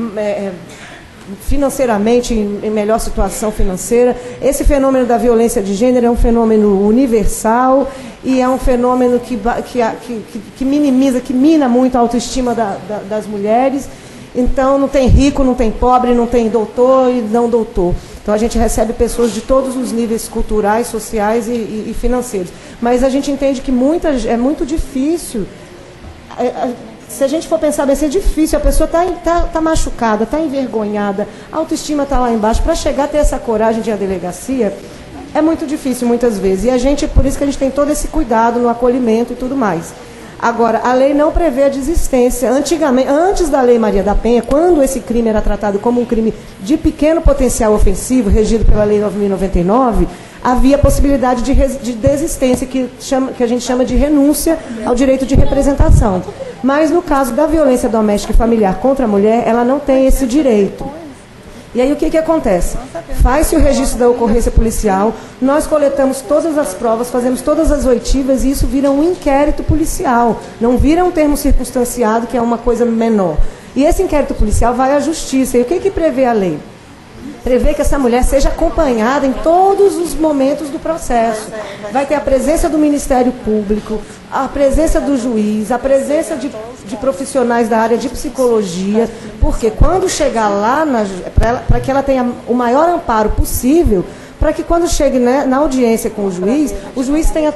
financeiramente, em melhor situação financeira. Esse fenômeno da violência de gênero é um fenômeno universal e é um fenômeno que minimiza, que mina muito a autoestima das mulheres. Então, não tem rico, não tem pobre, não tem doutor e não doutor. Então, a gente recebe pessoas de todos os níveis culturais, sociais e financeiros. Mas a gente entende que é muito difícil. Se a gente for pensar bem, é difícil, a pessoa está machucada, está envergonhada, a autoestima está lá embaixo. Para chegar a ter essa coragem de ir à delegacia, é muito difícil muitas vezes. E por isso que a gente tem todo esse cuidado no acolhimento e tudo mais. Agora, a lei não prevê a desistência. Antigamente, antes da Lei Maria da Penha, quando esse crime era tratado como um crime de pequeno potencial ofensivo, regido pela Lei 9.099, havia possibilidade de desistência, que a gente chama de renúncia ao direito de representação. Mas, no caso da violência doméstica e familiar contra a mulher, ela não tem esse direito. E aí o que acontece? Faz-se o registro da ocorrência policial, nós coletamos todas as provas, fazemos todas as oitivas e isso vira um inquérito policial, não vira um termo circunstanciado, que é uma coisa menor. E esse inquérito policial vai à justiça. E o que prevê a lei? Prevê que essa mulher seja acompanhada em todos os momentos do processo. Vai ter a presença do Ministério Público, a presença do juiz, a presença de profissionais da área de psicologia, porque quando chegar lá, para que ela tenha o maior amparo possível, para que quando chegue na audiência com o juiz tenha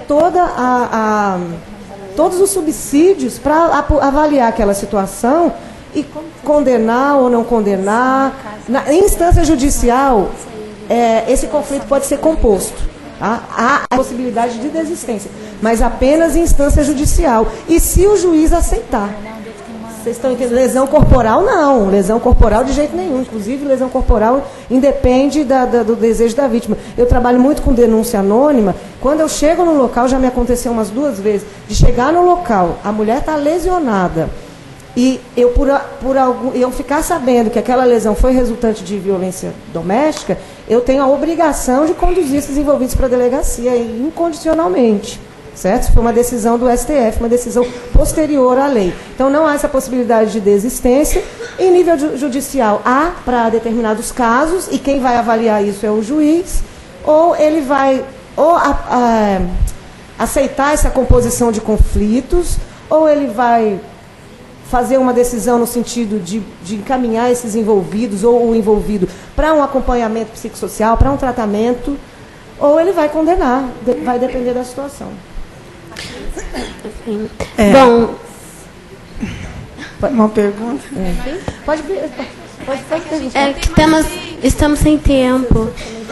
todos os subsídios para avaliar aquela situação e condenar ou não condenar. Na instância judicial, esse conflito pode ser composto. Tá? Há a possibilidade de desistência, mas apenas em instância judicial. E se o juiz aceitar. Vocês estão entendendo? Lesão corporal, não. Lesão corporal de jeito nenhum. Inclusive, lesão corporal independe do desejo da vítima. Eu trabalho muito com denúncia anônima. Quando eu chego no local, já me aconteceu umas 2 vezes, de chegar no local, a mulher está lesionada, e eu ficar sabendo que aquela lesão foi resultante de violência doméstica, eu tenho a obrigação de conduzir esses envolvidos para a delegacia, incondicionalmente. Certo? Foi uma decisão do STF, uma decisão posterior à lei. Então, não há essa possibilidade de desistência. Em nível judicial, há para determinados casos, e quem vai avaliar isso é o juiz, ou ele vai aceitar essa composição de conflitos, ou ele vai fazer uma decisão no sentido de encaminhar esses envolvidos ou o envolvido para um acompanhamento psicossocial, para um tratamento, ou ele vai condenar, vai depender da situação. Bom, uma pergunta? Pode é que estamos sem tempo.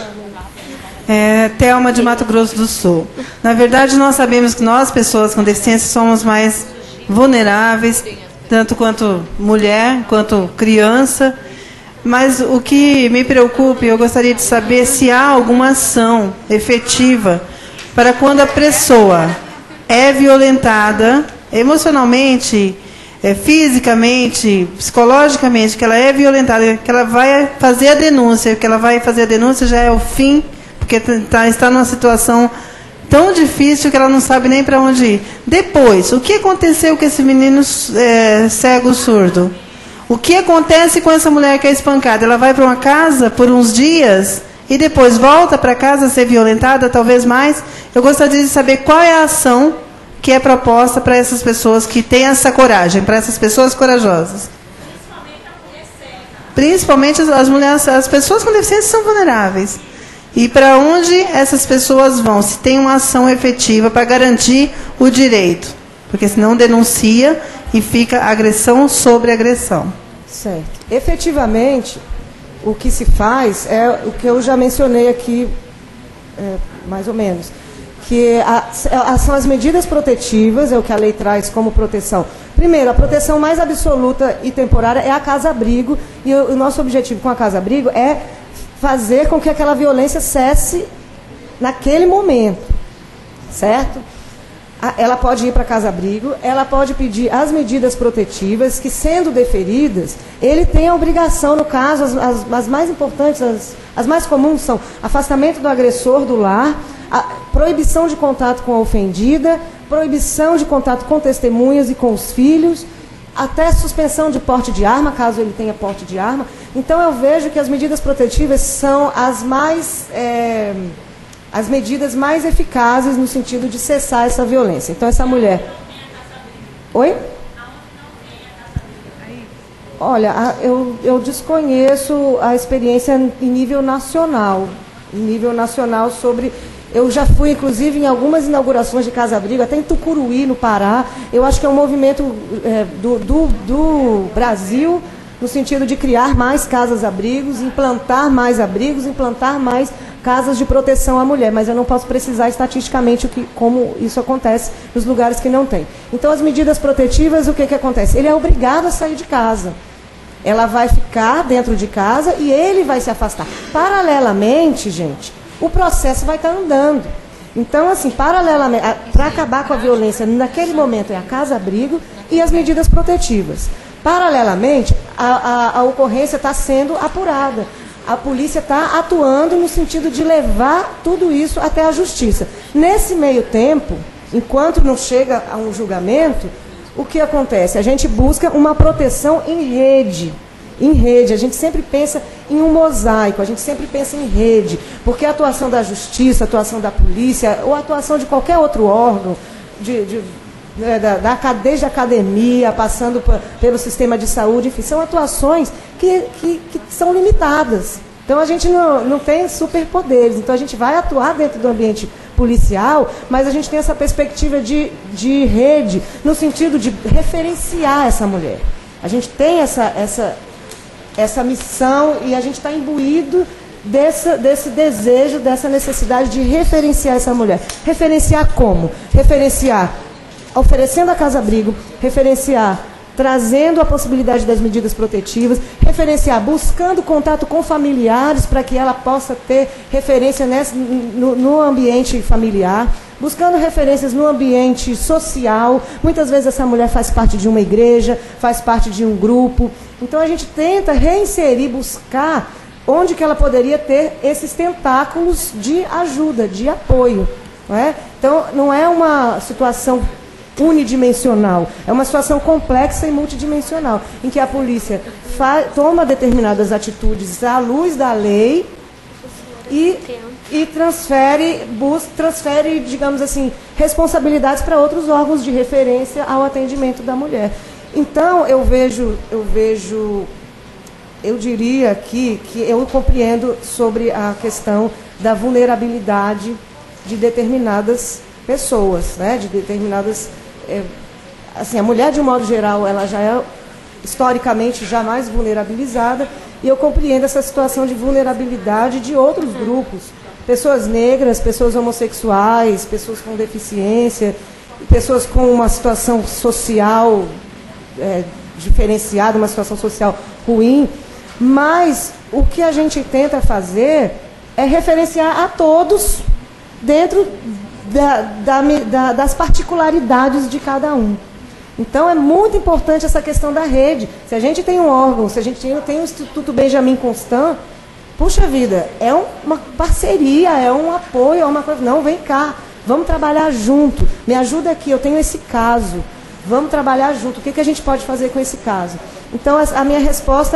Thelma de Mato Grosso do Sul. Na verdade, nós sabemos que nós, pessoas com deficiência, somos mais vulneráveis, tanto quanto mulher, quanto criança. Mas o que me preocupa, eu gostaria de saber se há alguma ação efetiva para quando a pessoa é violentada emocionalmente, fisicamente, psicologicamente, que ela é violentada, que ela vai fazer a denúncia, já é o fim, porque está numa situação tão difícil que ela não sabe nem para onde ir. Depois, o que aconteceu com esse menino cego surdo? O que acontece com essa mulher que é espancada? Ela vai para uma casa por uns dias e depois volta para casa a ser violentada, talvez mais. Eu gostaria de saber qual é a ação que é proposta para essas pessoas que têm essa coragem, para essas pessoas corajosas. Principalmente as mulheres, as pessoas com deficiência são vulneráveis. E para onde essas pessoas vão? Se tem uma ação efetiva para garantir o direito. Porque senão denuncia e fica agressão sobre agressão. Certo. Efetivamente, o que se faz é o que eu já mencionei aqui, mais ou menos, que são as medidas protetivas, é o que a lei traz como proteção. Primeiro, a proteção mais absoluta e temporária é a casa-abrigo, e o nosso objetivo com a casa-abrigo é fazer com que aquela violência cesse naquele momento, certo? Ela pode ir para a casa-abrigo, ela pode pedir as medidas protetivas, que sendo deferidas, ele tem a obrigação, no caso, as mais importantes, as mais comuns são afastamento do agressor do lar, a proibição de contato com a ofendida, proibição de contato com testemunhas e com os filhos, até suspensão de porte de arma, caso ele tenha porte de arma. Então eu vejo que as medidas protetivas são as medidas mais eficazes no sentido de cessar essa violência. Então essa mulher... Oi? Olha, eu desconheço a experiência em nível nacional. Em nível nacional sobre... Eu já fui, inclusive, em algumas inaugurações de casa-abrigo, até em Tucuruí, no Pará. Eu acho que é um movimento do Brasil, no sentido de criar mais casas-abrigos, implantar mais abrigos, implantar mais casas de proteção à mulher. Mas eu não posso precisar estatisticamente como isso acontece nos lugares que não tem. Então, as medidas protetivas, o que acontece? Ele é obrigado a sair de casa. Ela vai ficar dentro de casa e ele vai se afastar. Paralelamente, gente... o processo vai estar andando. Então, assim, paralelamente, para acabar com a violência, naquele momento é a casa-abrigo e as medidas protetivas. Paralelamente, a ocorrência está sendo apurada. A polícia está atuando no sentido de levar tudo isso até a justiça. Nesse meio tempo, enquanto não chega a um julgamento, o que acontece? A gente busca uma proteção em rede. Em rede, a gente sempre pensa em um mosaico, a gente sempre pensa em rede, porque a atuação da justiça, a atuação da polícia, ou a atuação de qualquer outro órgão, desde a academia, passando pelo sistema de saúde, enfim, são atuações que são limitadas. Então a gente não tem superpoderes, então a gente vai atuar dentro do ambiente policial, mas a gente tem essa perspectiva de rede, no sentido de referenciar essa mulher. A gente tem essa missão e a gente está imbuído desse desejo, dessa necessidade de referenciar essa mulher. Referenciar como? Referenciar oferecendo a casa-abrigo, referenciar trazendo a possibilidade das medidas protetivas, referenciar, buscando contato com familiares para que ela possa ter referência no ambiente familiar, buscando referências no ambiente social. Muitas vezes essa mulher faz parte de uma igreja, faz parte de um grupo. Então a gente tenta reinserir, buscar onde que ela poderia ter esses tentáculos de ajuda, de apoio. Não é? Então não é uma situação unidimensional, é uma situação complexa e multidimensional, em que a polícia toma determinadas atitudes à luz da lei e transfere, digamos assim, responsabilidades para outros órgãos de referência ao atendimento da mulher. Então, eu diria aqui que eu compreendo sobre a questão da vulnerabilidade de determinadas pessoas, né? De determinadas... assim, a mulher, de um modo geral, ela já é historicamente já mais vulnerabilizada, e eu compreendo essa situação de vulnerabilidade de outros grupos, pessoas negras, pessoas homossexuais, pessoas com deficiência, pessoas com uma situação social diferenciada, uma situação social ruim, mas o que a gente tenta fazer é referenciar a todos dentro das particularidades de cada um. Então, é muito importante essa questão da rede. Se a gente tem um órgão, se a gente tem o Instituto Benjamin Constant, puxa vida, é uma parceria, é um apoio, é uma coisa. Não, vem cá, vamos trabalhar junto. Me ajuda aqui, eu tenho esse caso. Vamos trabalhar junto. O que a gente pode fazer com esse caso? Então, a minha resposta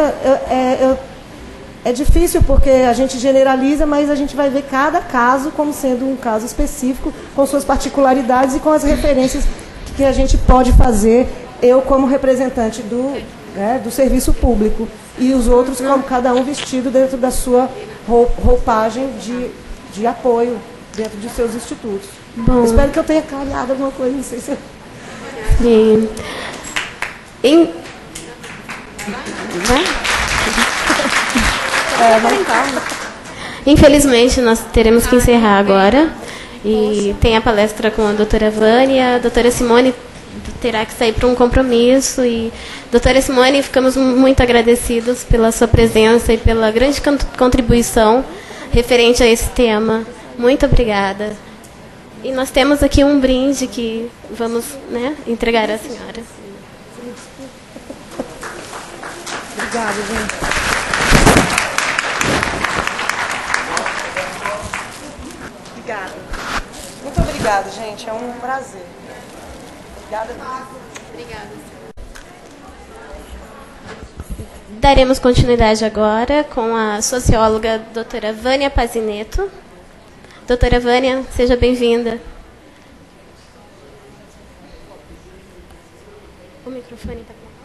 é difícil, porque a gente generaliza, mas a gente vai ver cada caso como sendo um caso específico, com suas particularidades e com as referências que a gente pode fazer, eu como representante do serviço público, e os outros, como cada um vestido dentro da sua roupagem de apoio dentro de seus institutos. Bom. Espero que eu tenha clareado alguma coisa, não sei se... Sim. Infelizmente, nós teremos que encerrar agora. E tem a palestra com a doutora Vânia. A doutora Simone terá que sair para um compromisso. E, doutora Simone, ficamos muito agradecidos pela sua presença e pela grande contribuição referente a esse tema. Muito obrigada. E nós temos aqui um brinde que vamos, entregar à senhora. Obrigada, gente. Obrigada. Muito obrigada, gente. É um prazer. Obrigada. Obrigada. Daremos continuidade agora com a socióloga doutora Vânia Pazineto. Doutora Vânia, seja bem-vinda. O microfone está bom.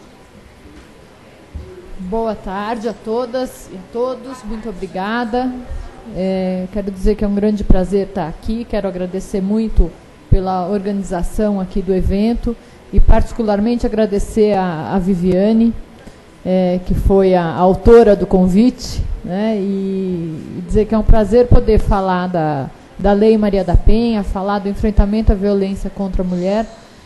Boa tarde a todas e a todos. Muito obrigada. Quero dizer que é um grande prazer estar aqui. Quero agradecer muito pela organização aqui do evento e particularmente agradecer a Viviane, que foi a autora do convite, e dizer que é um prazer poder falar da Lei Maria da Penha, falar do enfrentamento à violência contra a mulher,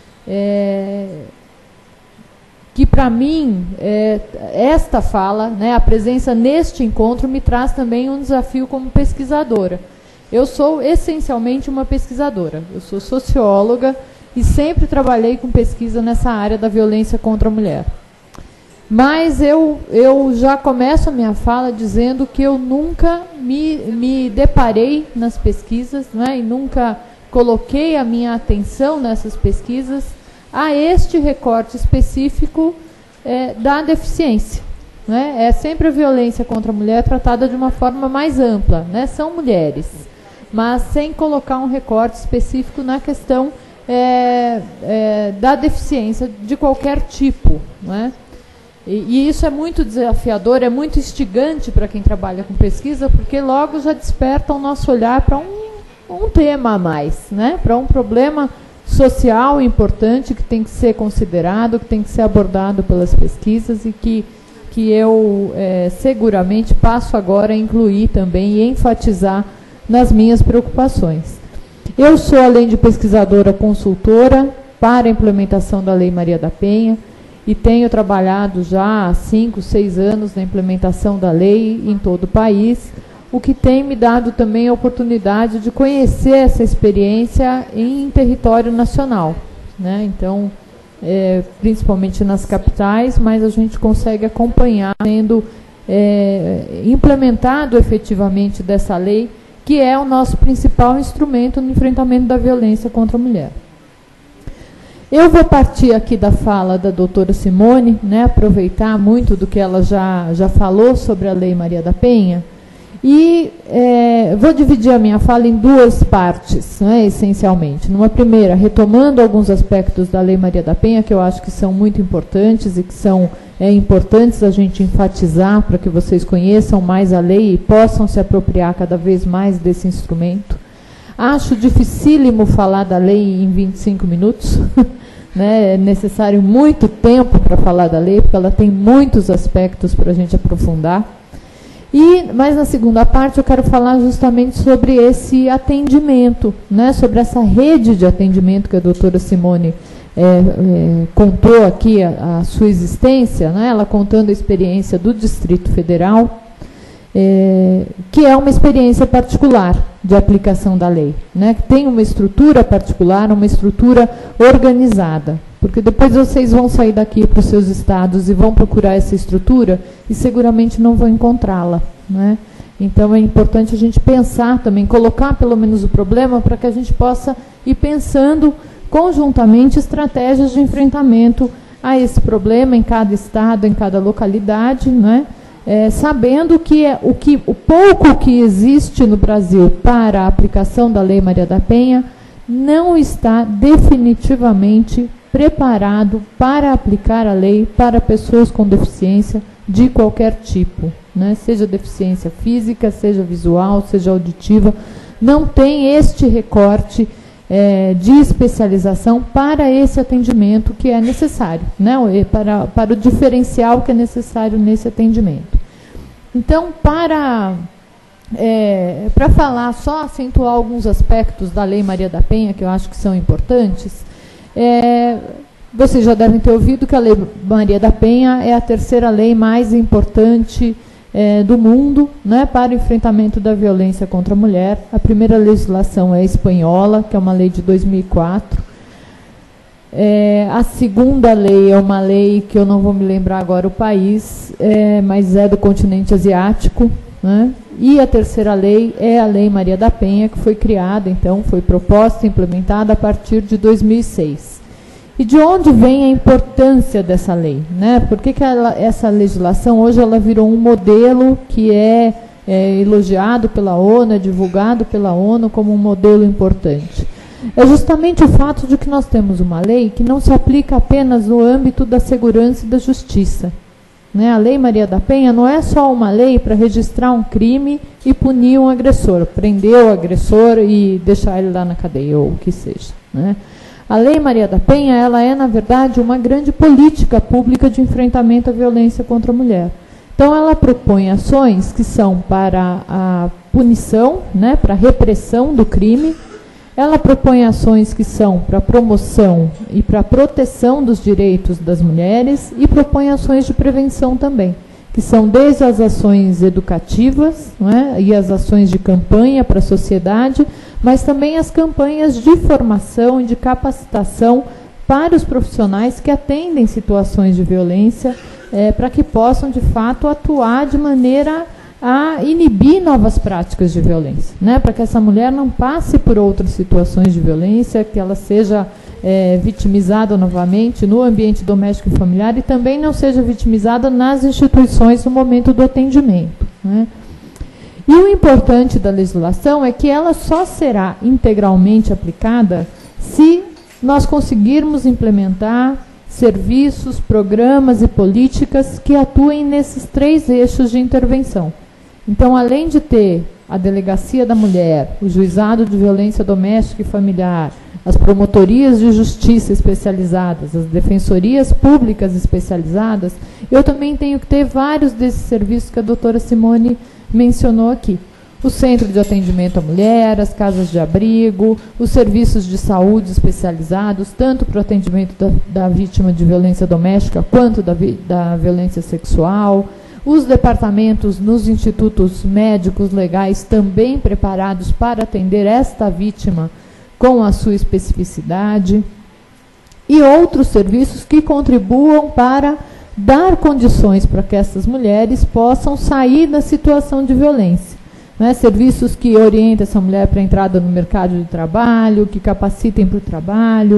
que para mim, esta fala, a presença neste encontro me traz também um desafio como pesquisadora. Eu sou essencialmente uma pesquisadora, eu sou socióloga e sempre trabalhei com pesquisa nessa área da violência contra a mulher. Mas eu já começo a minha fala dizendo que eu nunca me deparei nas pesquisas, e nunca coloquei a minha atenção nessas pesquisas a este recorte específico da deficiência. É sempre a violência contra a mulher tratada de uma forma mais ampla. São mulheres, mas sem colocar um recorte específico na questão da deficiência de qualquer tipo. E isso é muito desafiador, é muito instigante para quem trabalha com pesquisa, porque logo já desperta o nosso olhar para um tema a mais, para um problema social importante que tem que ser considerado, que tem que ser abordado pelas pesquisas e que eu seguramente passo agora a incluir também e enfatizar nas minhas preocupações. Eu sou, além de pesquisadora, consultora para a implementação da Lei Maria da Penha, e tenho trabalhado já há 5, 6 anos na implementação da lei em todo o país, o que tem me dado também a oportunidade de conhecer essa experiência em território nacional. Então, principalmente nas capitais, mas a gente consegue acompanhar sendo implementado efetivamente dessa lei, que é o nosso principal instrumento no enfrentamento da violência contra a mulher. Eu vou partir aqui da fala da doutora Simone, aproveitar muito do que ela já falou sobre a Lei Maria da Penha, E vou dividir a minha fala em duas partes, né, essencialmente. Numa primeira, retomando alguns aspectos da Lei Maria da Penha, que eu acho que são muito importantes e que são importantes a gente enfatizar para que vocês conheçam mais a lei e possam se apropriar cada vez mais desse instrumento. Acho dificílimo falar da lei em 25 minutos, né, é necessário muito tempo para falar da lei, porque ela tem muitos aspectos para a gente aprofundar. Mas na segunda parte eu quero falar justamente sobre esse atendimento, né, sobre essa rede de atendimento que a doutora Simone contou aqui a sua existência, né, ela contando a experiência do Distrito Federal, que é uma experiência particular de aplicação da lei, né, que tem uma estrutura particular, uma estrutura organizada. Porque depois vocês vão sair daqui para os seus estados e vão procurar essa estrutura e seguramente não vão encontrá-la, né? Então é importante a gente pensar também, colocar pelo menos o problema para que a gente possa ir pensando conjuntamente estratégias de enfrentamento a esse problema em cada estado, em cada localidade, né? Sabendo que o pouco que existe no Brasil para a aplicação da Lei Maria da Penha não está definitivamente preparado para aplicar a lei para pessoas com deficiência de qualquer tipo, né? Seja deficiência física, seja visual, seja auditiva, não tem este recorte de especialização para esse atendimento que é necessário, né? Para o diferencial que é necessário nesse atendimento. Então, para falar, só acentuar alguns aspectos da Lei Maria da Penha, que eu acho que são importantes, vocês já devem ter ouvido que a Lei Maria da Penha é a terceira lei mais importante do mundo, né, para o enfrentamento da violência contra a mulher. A primeira legislação é a espanhola, que é uma lei de 2004. A segunda lei é uma lei que eu não vou me lembrar agora o país, mas é do continente asiático, né? E a terceira lei é a Lei Maria da Penha, que foi criada, então, foi proposta e implementada a partir de 2006. E de onde vem a importância dessa lei, né? Por que essa legislação hoje ela virou um modelo que é elogiado pela ONU, é divulgado pela ONU como um modelo importante? É justamente o fato de que nós temos uma lei que não se aplica apenas no âmbito da segurança e da justiça. Né? A Lei Maria da Penha não é só uma lei para registrar um crime e punir um agressor, prender o agressor e deixar ele lá na cadeia, ou o que seja. Né? A Lei Maria da Penha ela é, na verdade, uma grande política pública de enfrentamento à violência contra a mulher. Então, ela propõe ações que são para a punição, né, para a repressão do crime. Ela propõe ações que são para a promoção e para a proteção dos direitos das mulheres e propõe ações de prevenção também, que são desde as ações educativas, né, e as ações de campanha para a sociedade, mas também as campanhas de formação e de capacitação para os profissionais que atendem situações de violência, para que possam, de fato, atuar de maneira a inibir novas práticas de violência, né? Para que essa mulher não passe por outras situações de violência, que ela seja vitimizada novamente no ambiente doméstico e familiar e também não seja vitimizada nas instituições no momento do atendimento. Né? E o importante da legislação é que ela só será integralmente aplicada se nós conseguirmos implementar serviços, programas e políticas que atuem nesses 3 eixos de intervenção. Então, além de ter a Delegacia da Mulher, o Juizado de Violência Doméstica e Familiar, as promotorias de justiça especializadas, as defensorias públicas especializadas, eu também tenho que ter vários desses serviços que a doutora Simone mencionou aqui. O Centro de Atendimento à Mulher, as casas de abrigo, os serviços de saúde especializados, tanto para o atendimento da vítima de violência doméstica quanto da violência sexual, os departamentos nos institutos médicos legais também preparados para atender esta vítima com a sua especificidade, e outros serviços que contribuam para dar condições para que essas mulheres possam sair da situação de violência. Né? Serviços que orientem essa mulher para a entrada no mercado de trabalho, que capacitem para o trabalho,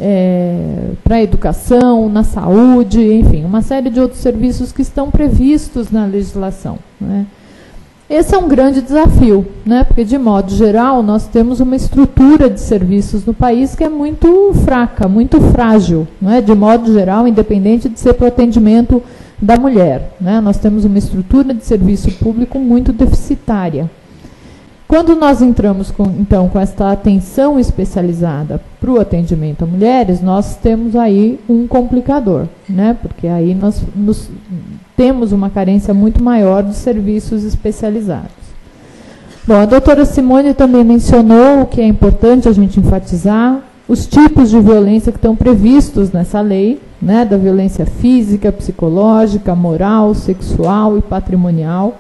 para a educação, na saúde, enfim, uma série de outros serviços que estão previstos na legislação. Né? Esse é um grande desafio, né? Porque, de modo geral, nós temos uma estrutura de serviços no país que é muito fraca, muito frágil, né? De modo geral, independente de ser para o atendimento da mulher, né? Nós temos uma estrutura de serviço público muito deficitária. Quando nós entramos, então, com esta atenção especializada para o atendimento a mulheres, nós temos aí um complicador, né? Porque aí nós temos uma carência muito maior de serviços especializados. Bom, a doutora Simone também mencionou o que é importante a gente enfatizar, os tipos de violência que estão previstos nessa lei, né? Da violência física, psicológica, moral, sexual e patrimonial,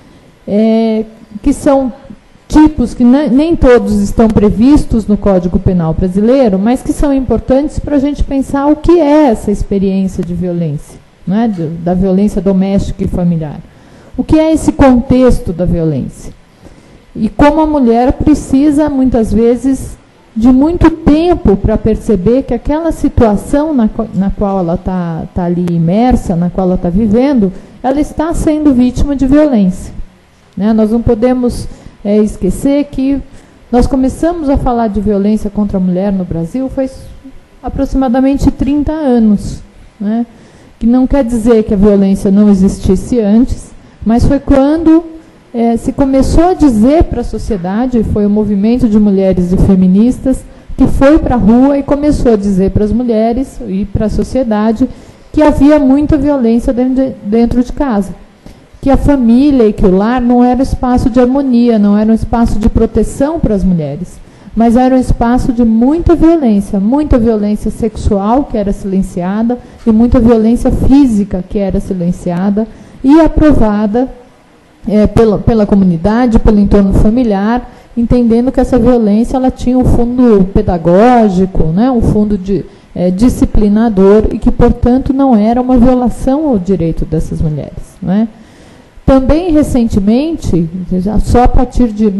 que são tipos que nem todos estão previstos no Código Penal brasileiro, mas que são importantes para a gente pensar o que é essa experiência de violência, né, da violência doméstica e familiar. O que é esse contexto da violência? E como a mulher precisa, muitas vezes, de muito tempo para perceber que aquela situação na qual ela está ali imersa, na qual ela está vivendo, ela está sendo vítima de violência. Né? Nós não podemos esquecer que nós começamos a falar de violência contra a mulher no Brasil faz aproximadamente 30 anos. Né? Que não quer dizer que a violência não existisse antes, mas foi quando se começou a dizer para a sociedade, foi o movimento de mulheres e feministas que foi para a rua e começou a dizer para as mulheres e para a sociedade que havia muita violência dentro de casa. Que a família e que o lar não era um espaço de harmonia, não era um espaço de proteção para as mulheres, mas era um espaço de muita violência sexual que era silenciada e muita violência física que era silenciada e aprovada pela comunidade, pelo entorno familiar, entendendo que essa violência ela tinha um fundo pedagógico, né, um fundo disciplinador e que, portanto, não era uma violação ao direito dessas mulheres. Né? Também, recentemente, só a partir de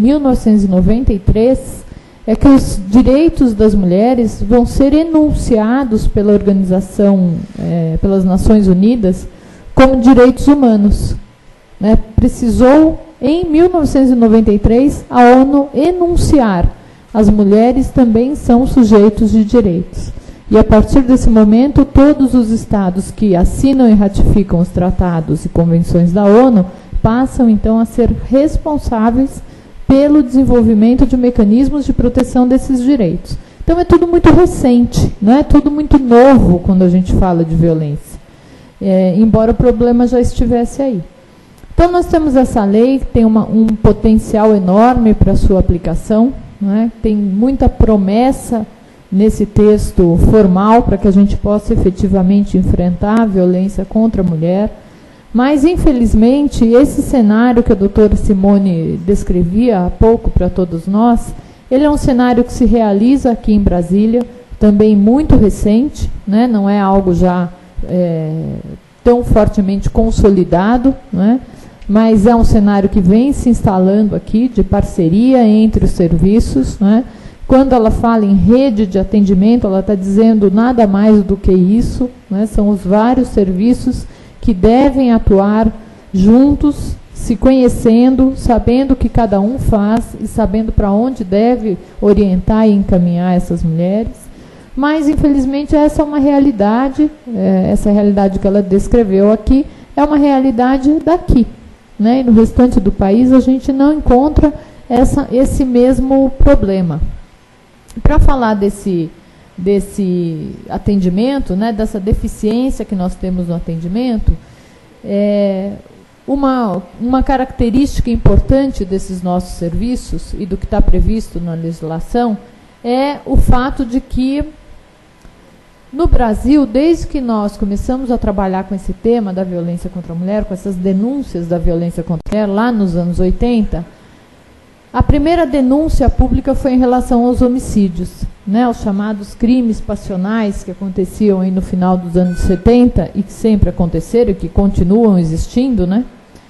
1993, é que os direitos das mulheres vão ser enunciados pela organização, pelas Nações Unidas, como direitos humanos. Né? Precisou, em 1993, a ONU enunciar: as mulheres também são sujeitos de direitos. E, a partir desse momento, todos os estados que assinam e ratificam os tratados e convenções da ONU passam, então, a ser responsáveis pelo desenvolvimento de mecanismos de proteção desses direitos. Então, é tudo muito recente, não é tudo muito novo quando a gente fala de violência, embora o problema já estivesse aí. Então, nós temos essa lei que tem um potencial enorme para a sua aplicação, não é? Tem muita promessa nesse texto formal para que a gente possa efetivamente enfrentar a violência contra a mulher, mas, infelizmente, esse cenário que a doutora Simone descrevia há pouco para todos nós, ele é um cenário que se realiza aqui em Brasília, também muito recente, né? Não é algo já tão fortemente consolidado, né? Mas é um cenário que vem se instalando aqui, de parceria entre os serviços, né? Quando ela fala em rede de atendimento, ela está dizendo nada mais do que isso, né? São os vários serviços que devem atuar juntos, se conhecendo, sabendo o que cada um faz e sabendo para onde deve orientar e encaminhar essas mulheres. Mas, infelizmente, essa é uma realidade, essa realidade que ela descreveu aqui, é uma realidade daqui. Né? E no restante do país a gente não encontra esse mesmo problema. Para falar desse atendimento, né, dessa deficiência que nós temos no atendimento, uma característica importante desses nossos serviços e do que está previsto na legislação é o fato de que, no Brasil, desde que nós começamos a trabalhar com esse tema da violência contra a mulher, com essas denúncias da violência contra a mulher, lá nos anos 80, a primeira denúncia pública foi em relação aos homicídios, né, os chamados crimes passionais que aconteciam aí no final dos anos 70 e que sempre aconteceram e que continuam existindo, né,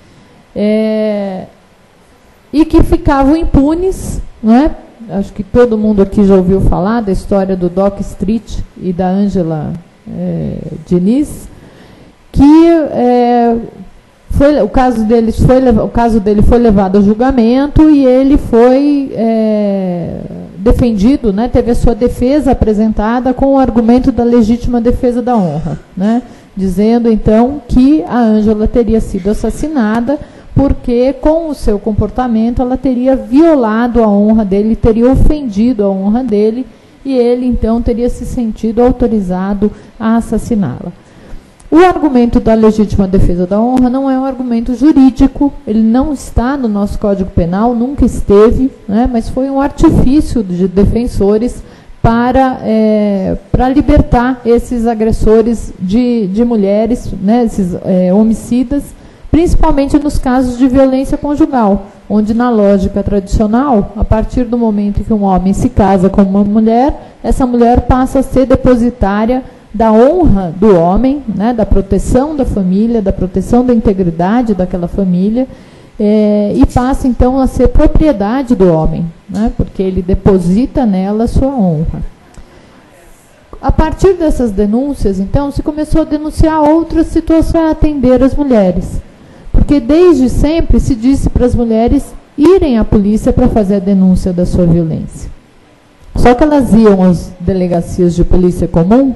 e que ficavam impunes, né? Acho que todo mundo aqui já ouviu falar da história do Doc Street e da Ângela Diniz, que o caso dele foi levado a julgamento e ele foi defendido, né, teve a sua defesa apresentada com o argumento da legítima defesa da honra, né, dizendo então que a Ângela teria sido assassinada porque com o seu comportamento ela teria violado a honra dele, teria ofendido a honra dele e ele então teria se sentido autorizado a assassiná-la. O argumento da legítima defesa da honra não é um argumento jurídico, ele não está no nosso Código Penal, nunca esteve, né, mas foi um artifício de defensores para libertar esses agressores de mulheres, né, esses homicidas, principalmente nos casos de violência conjugal, onde na lógica tradicional, a partir do momento que um homem se casa com uma mulher, essa mulher passa a ser depositária da honra do homem, né, da proteção da família, da proteção da integridade daquela família, e passa então a ser propriedade do homem, né, porque ele deposita nela a sua honra. A partir dessas denúncias, então, se começou a denunciar outras situações a atender as mulheres, porque desde sempre se disse para as mulheres irem à polícia para fazer a denúncia da sua violência. Só que elas iam às delegacias de polícia comum,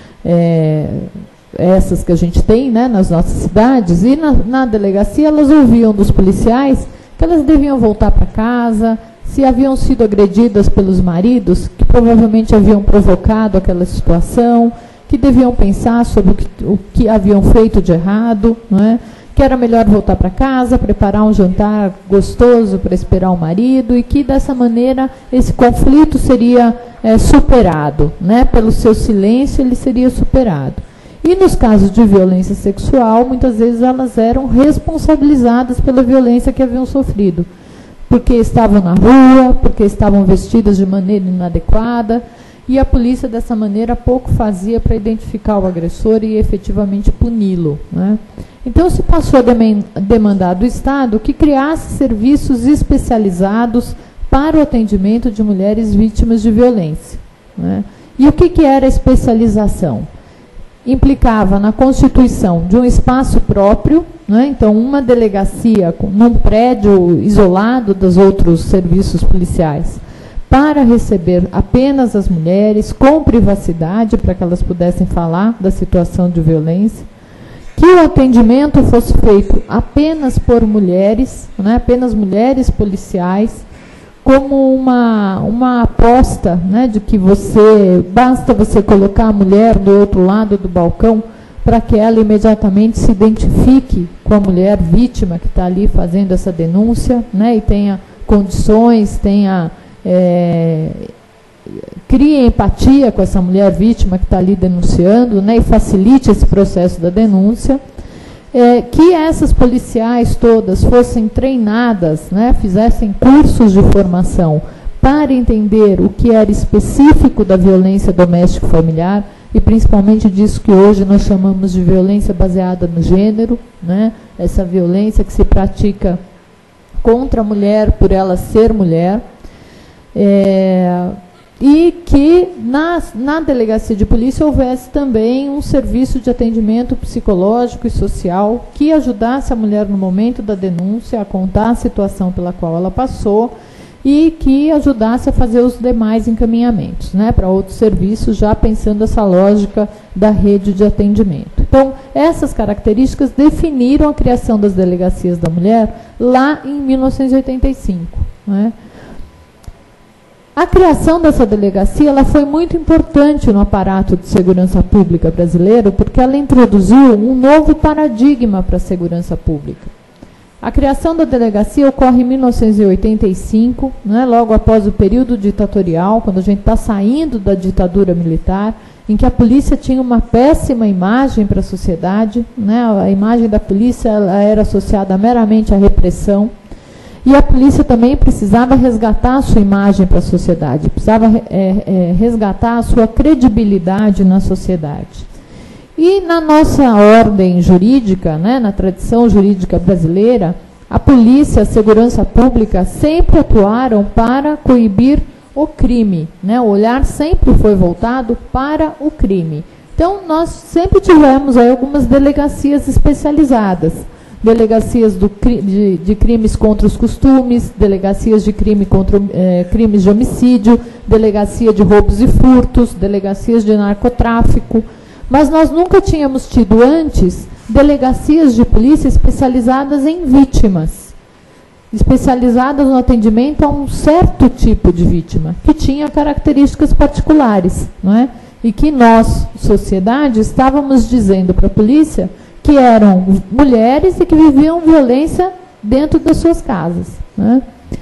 essas que a gente tem, né, nas nossas cidades, e na delegacia elas ouviam dos policiais que elas deviam voltar para casa, se haviam sido agredidas pelos maridos, que provavelmente haviam provocado aquela situação, que deviam pensar sobre o que haviam feito de errado, não é? Que era melhor voltar para casa, preparar um jantar gostoso para esperar o marido, e que dessa maneira esse conflito seria superado, né? Pelo seu silêncio ele seria superado. E nos casos de violência sexual, muitas vezes elas eram responsabilizadas pela violência que haviam sofrido, porque estavam na rua, porque estavam vestidas de maneira inadequada, e a polícia dessa maneira pouco fazia para identificar o agressor e efetivamente puni-lo, né? Então se passou a demandar do Estado que criasse serviços especializados para o atendimento de mulheres vítimas de violência, né? E o que era a especialização? Implicava na constituição de um espaço próprio, né? Então uma delegacia num prédio isolado dos outros serviços policiais, para receber apenas as mulheres, com privacidade, para que elas pudessem falar da situação de violência, que o atendimento fosse feito apenas por mulheres, né, apenas mulheres policiais, como uma aposta, né, de que basta você colocar a mulher do outro lado do balcão para que ela imediatamente se identifique com a mulher vítima que está ali fazendo essa denúncia, né, e tenha condições, crie empatia com essa mulher vítima que está ali denunciando, né, e facilite esse processo da denúncia, que essas policiais todas fossem treinadas, né, fizessem cursos de formação para entender o que era específico da violência doméstica familiar, e principalmente disso que hoje nós chamamos de violência baseada no gênero, né, essa violência que se pratica contra a mulher por ela ser mulher, e que na delegacia de polícia houvesse também um serviço de atendimento psicológico e social que ajudasse a mulher no momento da denúncia a contar a situação pela qual ela passou e que ajudasse a fazer os demais encaminhamentos, né, para outros serviços, já pensando essa lógica da rede de atendimento. Então, essas características definiram a criação das delegacias da mulher lá em 1985, né? A criação dessa delegacia ela foi muito importante no aparato de segurança pública brasileiro, porque ela introduziu um novo paradigma para a segurança pública. A criação da delegacia ocorre em 1985, né, logo após o período ditatorial, quando a gente está saindo da ditadura militar, em que a polícia tinha uma péssima imagem para a sociedade, né, a imagem da polícia ela era associada meramente à repressão. E a polícia também precisava resgatar a sua imagem para a sociedade, precisava resgatar a sua credibilidade na sociedade. E na nossa ordem jurídica, né, na tradição jurídica brasileira, a polícia, a segurança pública sempre atuaram para coibir o crime, né? O olhar sempre foi voltado para o crime. Então, nós sempre tivemos aí algumas delegacias especializadas. delegacias de crimes contra os costumes, delegacias de crimes de homicídio, delegacia de roubos e furtos, delegacias de narcotráfico. Mas nós nunca tínhamos tido antes delegacias de polícia especializadas em vítimas, especializadas no atendimento a um certo tipo de vítima, que tinha características particulares, não é? E que nós, sociedade, estávamos dizendo para a polícia que eram mulheres e que viviam violência dentro das suas casas, né?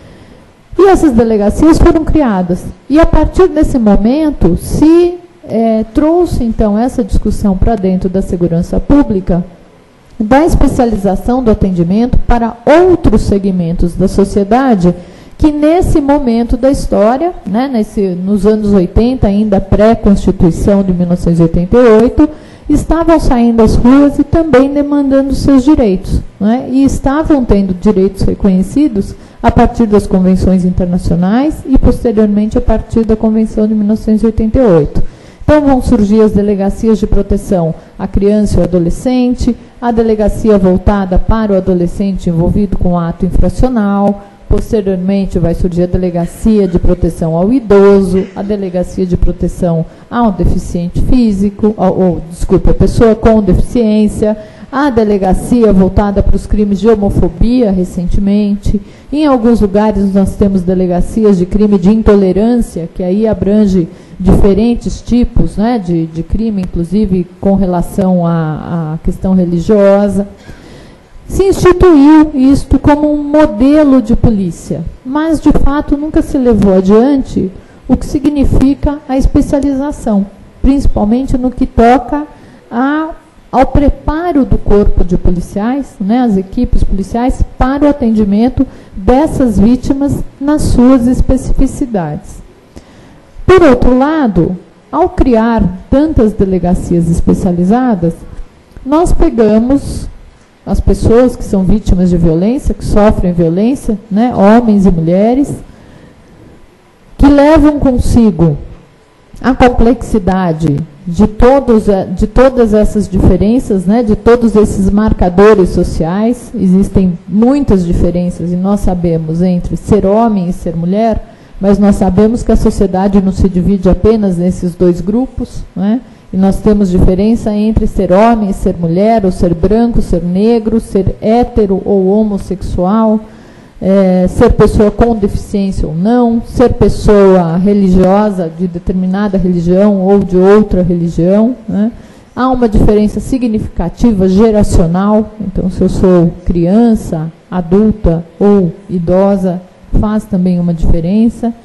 E essas delegacias foram criadas. E a partir desse momento se trouxe, então, essa discussão para dentro da segurança pública, da especialização do atendimento para outros segmentos da sociedade que, nesse momento da história, né, nos anos 80, ainda pré-Constituição de 1988, estavam saindo às ruas e também demandando seus direitos, né, e estavam tendo direitos reconhecidos a partir das convenções internacionais e, posteriormente, a partir da Convenção de 1988. Então, vão surgir as delegacias de proteção à criança e ao adolescente, a delegacia voltada para o adolescente envolvido com ato infracional. Posteriormente, vai surgir a delegacia de proteção ao idoso, a delegacia de proteção ao deficiente físico, a pessoa com deficiência, a delegacia voltada para os crimes de homofobia, recentemente. Em alguns lugares, nós temos delegacias de crime de intolerância, que aí abrange diferentes tipos, né, de crime, inclusive com relação à questão religiosa. Se instituiu isto como um modelo de polícia, mas, de fato, nunca se levou adiante o que significa a especialização, principalmente no que toca ao preparo do corpo de policiais, né, as equipes policiais, para o atendimento dessas vítimas nas suas especificidades. Por outro lado, ao criar tantas delegacias especializadas, nós pegamos as pessoas que são vítimas de violência, que sofrem violência, né, homens e mulheres, que levam consigo a complexidade de todas essas diferenças, né, de todos esses marcadores sociais. Existem muitas diferenças, e nós sabemos, entre ser homem e ser mulher, mas nós sabemos que a sociedade não se divide apenas nesses dois grupos, né? E nós temos diferença entre ser homem e ser mulher, ou ser branco, ser negro, ser hétero ou homossexual, ser pessoa com deficiência ou não, ser pessoa religiosa de determinada religião ou de outra religião, né? Há uma diferença significativa geracional. Então, se eu sou criança, adulta ou idosa, faz também uma diferença.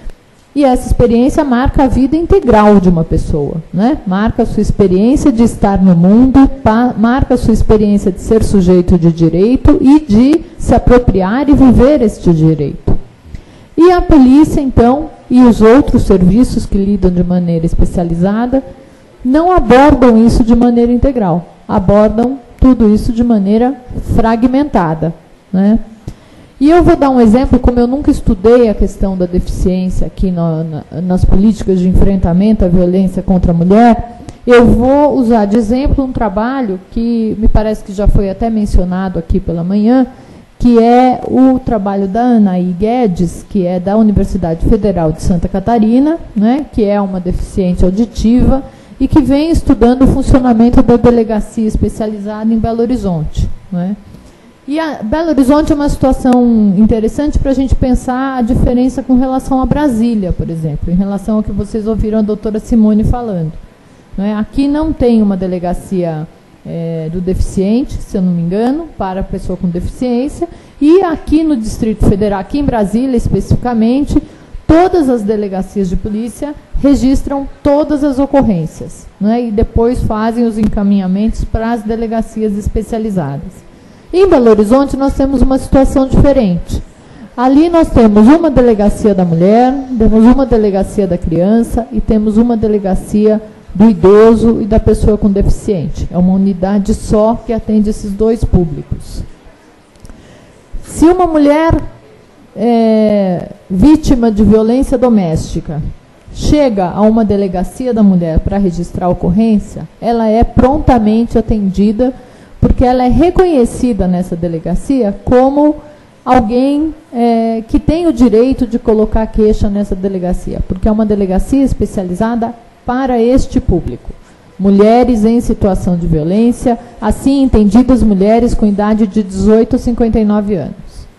E essa experiência marca a vida integral de uma pessoa, né? Marca a sua experiência de estar no mundo, marca a sua experiência de ser sujeito de direito e de se apropriar e viver este direito. E a polícia, então, e os outros serviços que lidam de maneira especializada, não abordam isso de maneira integral, abordam tudo isso de maneira fragmentada, né? E eu vou dar um exemplo, como eu nunca estudei a questão da deficiência aqui nas políticas de enfrentamento à violência contra a mulher, eu vou usar de exemplo um trabalho que me parece que já foi até mencionado aqui pela manhã, que é o trabalho da Anaí Guedes, que é da Universidade Federal de Santa Catarina, né, que é uma deficiente auditiva e que vem estudando o funcionamento da delegacia especializada em Belo Horizonte, né. E a Belo Horizonte é uma situação interessante para a gente pensar a diferença com relação a Brasília, por exemplo, em relação ao que vocês ouviram a doutora Simone falando, né? Aqui não tem uma delegacia do deficiente, se eu não me engano, para a pessoa com deficiência, e aqui no Distrito Federal, aqui em Brasília especificamente, todas as delegacias de polícia registram todas as ocorrências, né? E depois fazem os encaminhamentos para as delegacias especializadas. Em Belo Horizonte, nós temos uma situação diferente. Ali nós temos uma delegacia da mulher, temos uma delegacia da criança e temos uma delegacia do idoso e da pessoa com deficiente. É uma unidade só que atende esses dois públicos. Se uma mulher vítima de violência doméstica chega a uma delegacia da mulher para registrar a ocorrência, ela é prontamente atendida porque ela é reconhecida nessa delegacia como alguém que tem o direito de colocar queixa nessa delegacia, porque é uma delegacia especializada para este público. Mulheres em situação de violência, assim entendidas mulheres com idade de 18 a 59 anos.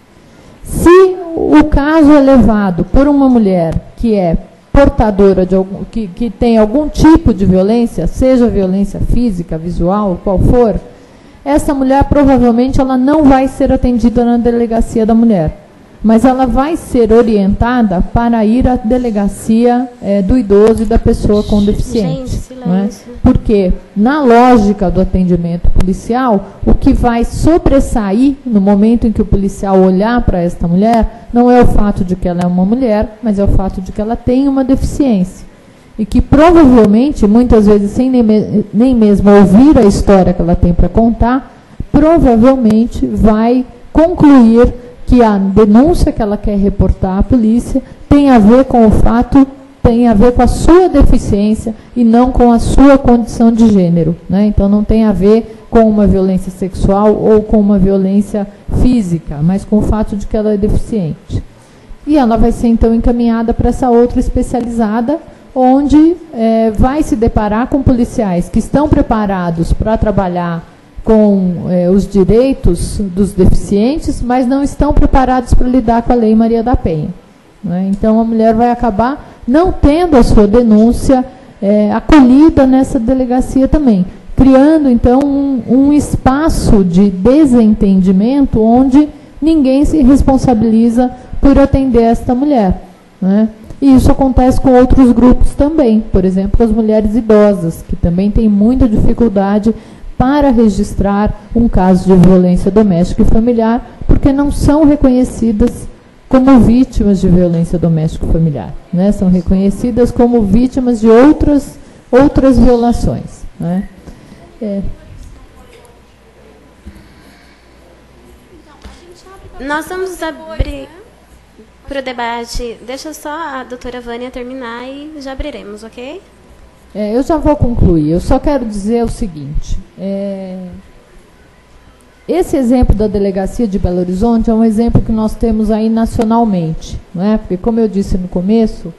Se o caso é levado por uma mulher que é portadora de algum, que tem algum tipo de violência, seja violência física, visual, qual for, essa mulher provavelmente ela não vai ser atendida na delegacia da mulher, mas ela vai ser orientada para ir à delegacia do idoso e da pessoa com deficiente. Gente, não é? silêncio. Porque, na lógica do atendimento policial, o que vai sobressair no momento em que o policial olhar para esta mulher, não é o fato de que ela é uma mulher, mas é o fato de que ela tem uma deficiência. E que provavelmente, muitas vezes, sem nem mesmo ouvir a história que ela tem para contar, provavelmente vai concluir que a denúncia que ela quer reportar à polícia tem a ver com o fato, tem a ver com a sua deficiência e não com a sua condição de gênero, né? Então não tem a ver com uma violência sexual ou com uma violência física, mas com o fato de que ela é deficiente. E ela vai ser então encaminhada para essa outra especializada, onde vai se deparar com policiais que estão preparados para trabalhar com os direitos dos deficientes, mas não estão preparados para lidar com a Lei Maria da Penha, né? Então a mulher vai acabar não tendo a sua denúncia acolhida nessa delegacia também, criando então um espaço de desentendimento onde ninguém se responsabiliza por atender esta mulher, né? E isso acontece com outros grupos também, por exemplo, as mulheres idosas, que também têm muita dificuldade para registrar um caso de violência doméstica e familiar, porque não são reconhecidas como vítimas de violência doméstica e familiar, né? São reconhecidas como vítimas de outras violações, né? Nós vamos abrir para o debate. Deixa só a doutora Vânia terminar e já abriremos, ok? Eu já vou concluir. Eu só quero dizer o seguinte. Esse exemplo da delegacia de Belo Horizonte é um exemplo que nós temos aí nacionalmente, não é? Porque, como eu disse no começo,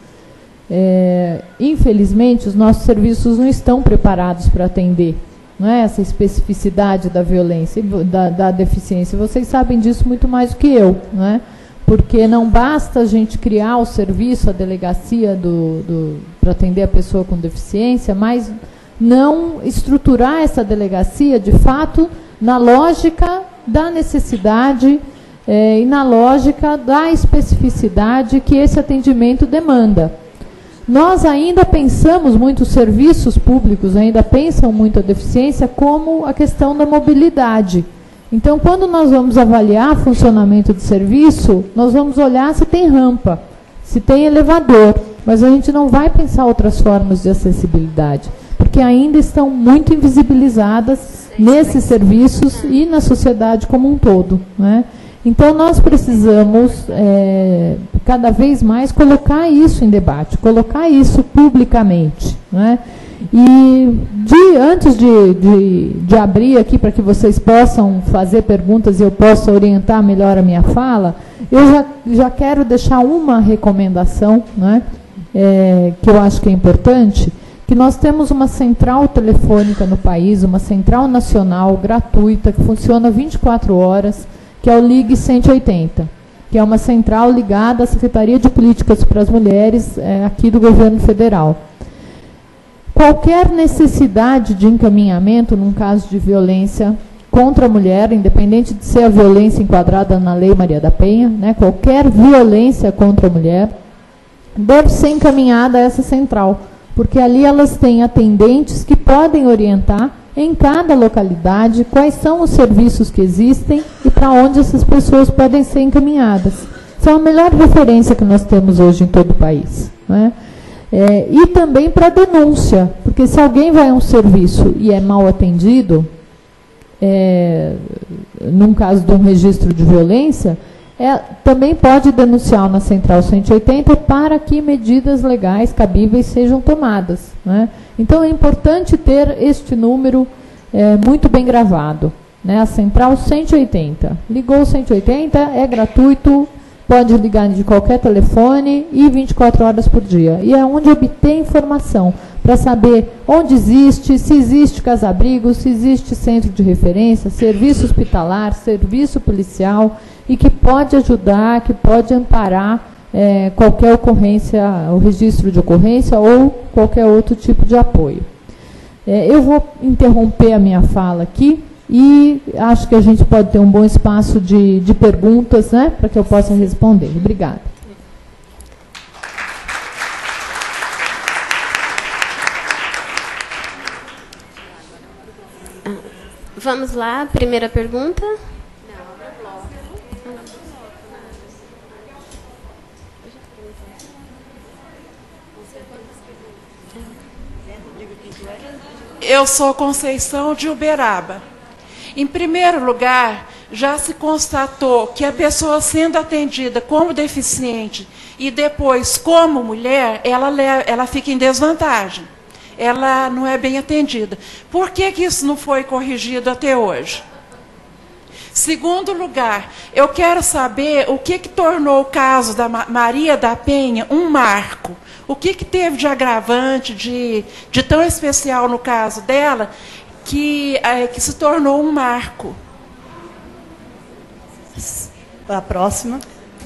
infelizmente, os nossos serviços não estão preparados para atender, não é? Essa especificidade da violência, da deficiência. Vocês sabem disso muito mais do que eu, não é? Porque não basta a gente criar o serviço, a delegacia para atender a pessoa com deficiência, mas não estruturar essa delegacia, de fato, na lógica da necessidade e na lógica da especificidade que esse atendimento demanda. Nós ainda pensamos muito, os serviços públicos ainda pensam muito a deficiência como a questão da mobilidade. Então, quando nós vamos avaliar funcionamento de serviço, nós vamos olhar se tem rampa, se tem elevador, mas a gente não vai pensar outras formas de acessibilidade, porque ainda estão muito invisibilizadas nesses serviços e na sociedade como um todo, né? Então, nós precisamos, cada vez mais, colocar isso em debate, colocar isso publicamente, né? E antes de abrir aqui para que vocês possam fazer perguntas e eu possa orientar melhor a minha fala, eu já quero deixar uma recomendação, né, que eu acho que é importante, que nós temos uma central telefônica no país, uma central nacional gratuita, que funciona 24 horas, que é o Ligue 180, que é uma central ligada à Secretaria de Políticas para as Mulheres aqui do Governo Federal. Qualquer necessidade de encaminhamento num caso de violência contra a mulher, independente de ser a violência enquadrada na Lei Maria da Penha, né, qualquer violência contra a mulher, deve ser encaminhada a essa central, porque ali elas têm atendentes que podem orientar em cada localidade quais são os serviços que existem e para onde essas pessoas podem ser encaminhadas. Essa é a melhor referência que nós temos hoje em todo o país, né? E também para denúncia, porque se alguém vai a um serviço e é mal atendido, num caso de um registro de violência, também pode denunciar na Central 180 para que medidas legais cabíveis sejam tomadas, né? Então é importante ter este número muito bem gravado, né, a central 180. Ligou o 180, é gratuito, pode ligar de qualquer telefone e 24 horas por dia. E é onde obter informação para saber onde existe, se existe casa-abrigo, se existe centro de referência, serviço hospitalar, serviço policial, e que pode ajudar, que pode amparar qualquer ocorrência, o registro de ocorrência ou qualquer outro tipo de apoio. Eu vou interromper a minha fala aqui e acho que a gente pode ter um bom espaço de perguntas, né, para que eu possa responder. Obrigada. Vamos lá, primeira pergunta. Eu sou Conceição de Uberaba. Em primeiro lugar, já se constatou que a pessoa sendo atendida como deficiente e depois como mulher, ela fica em desvantagem. Ela não é bem atendida. Por que isso não foi corrigido até hoje? Segundo lugar, eu quero saber o que tornou o caso da Maria da Penha um marco. O que teve de agravante, de tão especial no caso dela, que se tornou um marco? A próxima.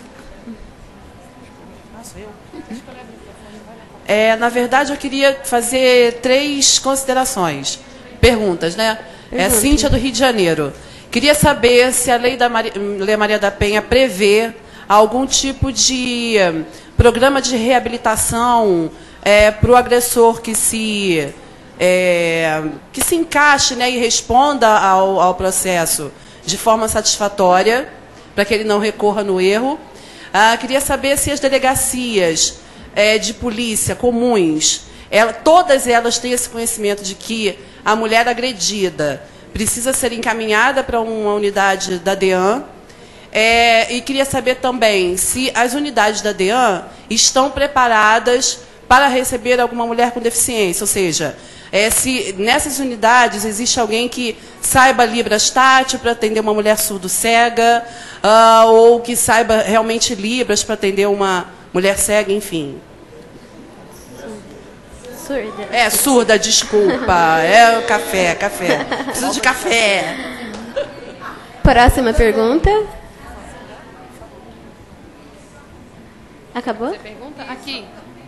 Na verdade, eu queria fazer 3 considerações. Perguntas, né? Cíntia, do Rio de Janeiro. Queria saber se a Lei Maria da Penha prevê algum tipo de programa de reabilitação para o agressor que se encaixe, né, e responda ao processo de forma satisfatória, para que ele não recorra no erro. Queria saber se as delegacias de polícia comuns, todas elas têm esse conhecimento de que a mulher agredida precisa ser encaminhada para uma unidade da DEAN. E queria saber também se as unidades da DEAN estão preparadas para receber alguma mulher com deficiência, ou seja, se nessas unidades existe alguém que saiba Libras tátil para atender uma mulher surdo-cega, ou que saiba realmente Libras para atender uma mulher cega, enfim. Surda. Surda, desculpa. Café. Preciso de café. Próxima pergunta. Acabou? Você pergunta? Aqui.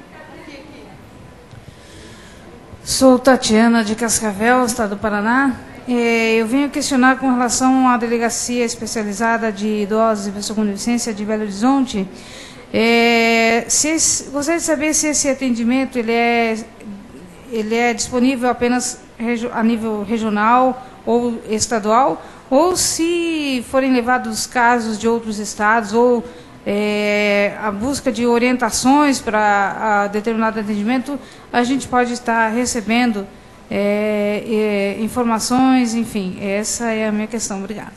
Sou Tatiana de Cascavel, estado do Paraná. Eu venho questionar com relação à Delegacia Especializada de Idosos e Pessoas com Deficiência de Belo Horizonte. Gostaria de saber se esse atendimento ele é disponível apenas a nível regional ou estadual, ou se forem levados casos de outros estados, ou a busca de orientações para determinado atendimento, a gente pode estar recebendo informações, enfim. Essa é a minha questão. Obrigada.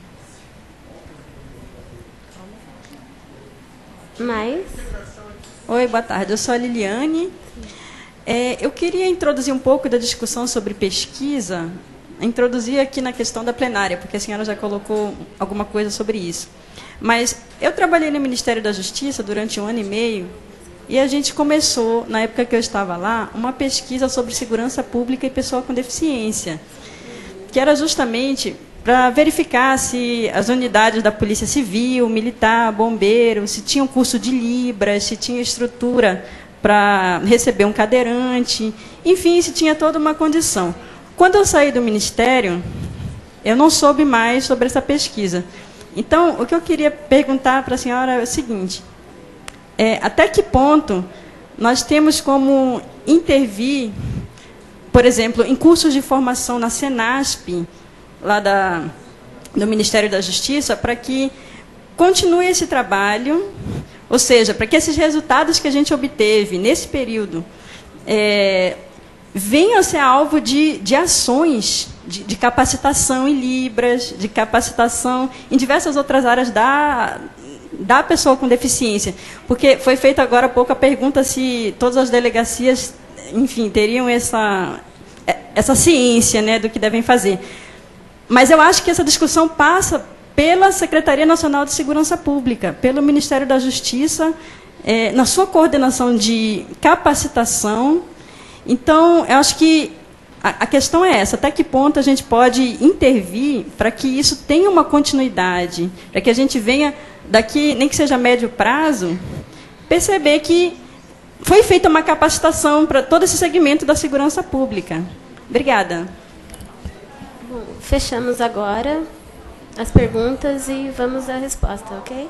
Mais? Oi, boa tarde. Eu sou a Liliane. Eu queria introduzir um pouco da discussão sobre pesquisa, introduzir aqui na questão da plenária, porque a senhora já colocou alguma coisa sobre isso. Mas eu trabalhei no Ministério da Justiça durante 1 ano e meio, e a gente começou, na época que eu estava lá, uma pesquisa sobre segurança pública e pessoa com deficiência, que era justamente para verificar se as unidades da Polícia Civil, Militar, Bombeiro, se tinham curso de Libras, se tinha estrutura para receber um cadeirante, enfim, se tinha toda uma condição. Quando eu saí do Ministério, eu não soube mais sobre essa pesquisa. Então, o que eu queria perguntar para a senhora é o seguinte: até que ponto nós temos como intervir, por exemplo, em cursos de formação na Senasp, lá do Ministério da Justiça, para que continue esse trabalho, ou seja, para que esses resultados que a gente obteve nesse período venham a ser alvo de ações de capacitação em Libras, de capacitação em diversas outras áreas da pessoa com deficiência. Porque foi feita agora há pouco a pergunta se todas as delegacias, enfim, teriam essa ciência, né, do que devem fazer. Mas eu acho que essa discussão passa pela Secretaria Nacional de Segurança Pública, pelo Ministério da Justiça, na sua coordenação de capacitação. Então, eu acho que a questão é essa, até que ponto a gente pode intervir para que isso tenha uma continuidade, para que a gente venha, daqui, nem que seja a médio prazo, perceber que foi feita uma capacitação para todo esse segmento da segurança pública. Obrigada. Bom, fechamos agora as perguntas e vamos à resposta, ok?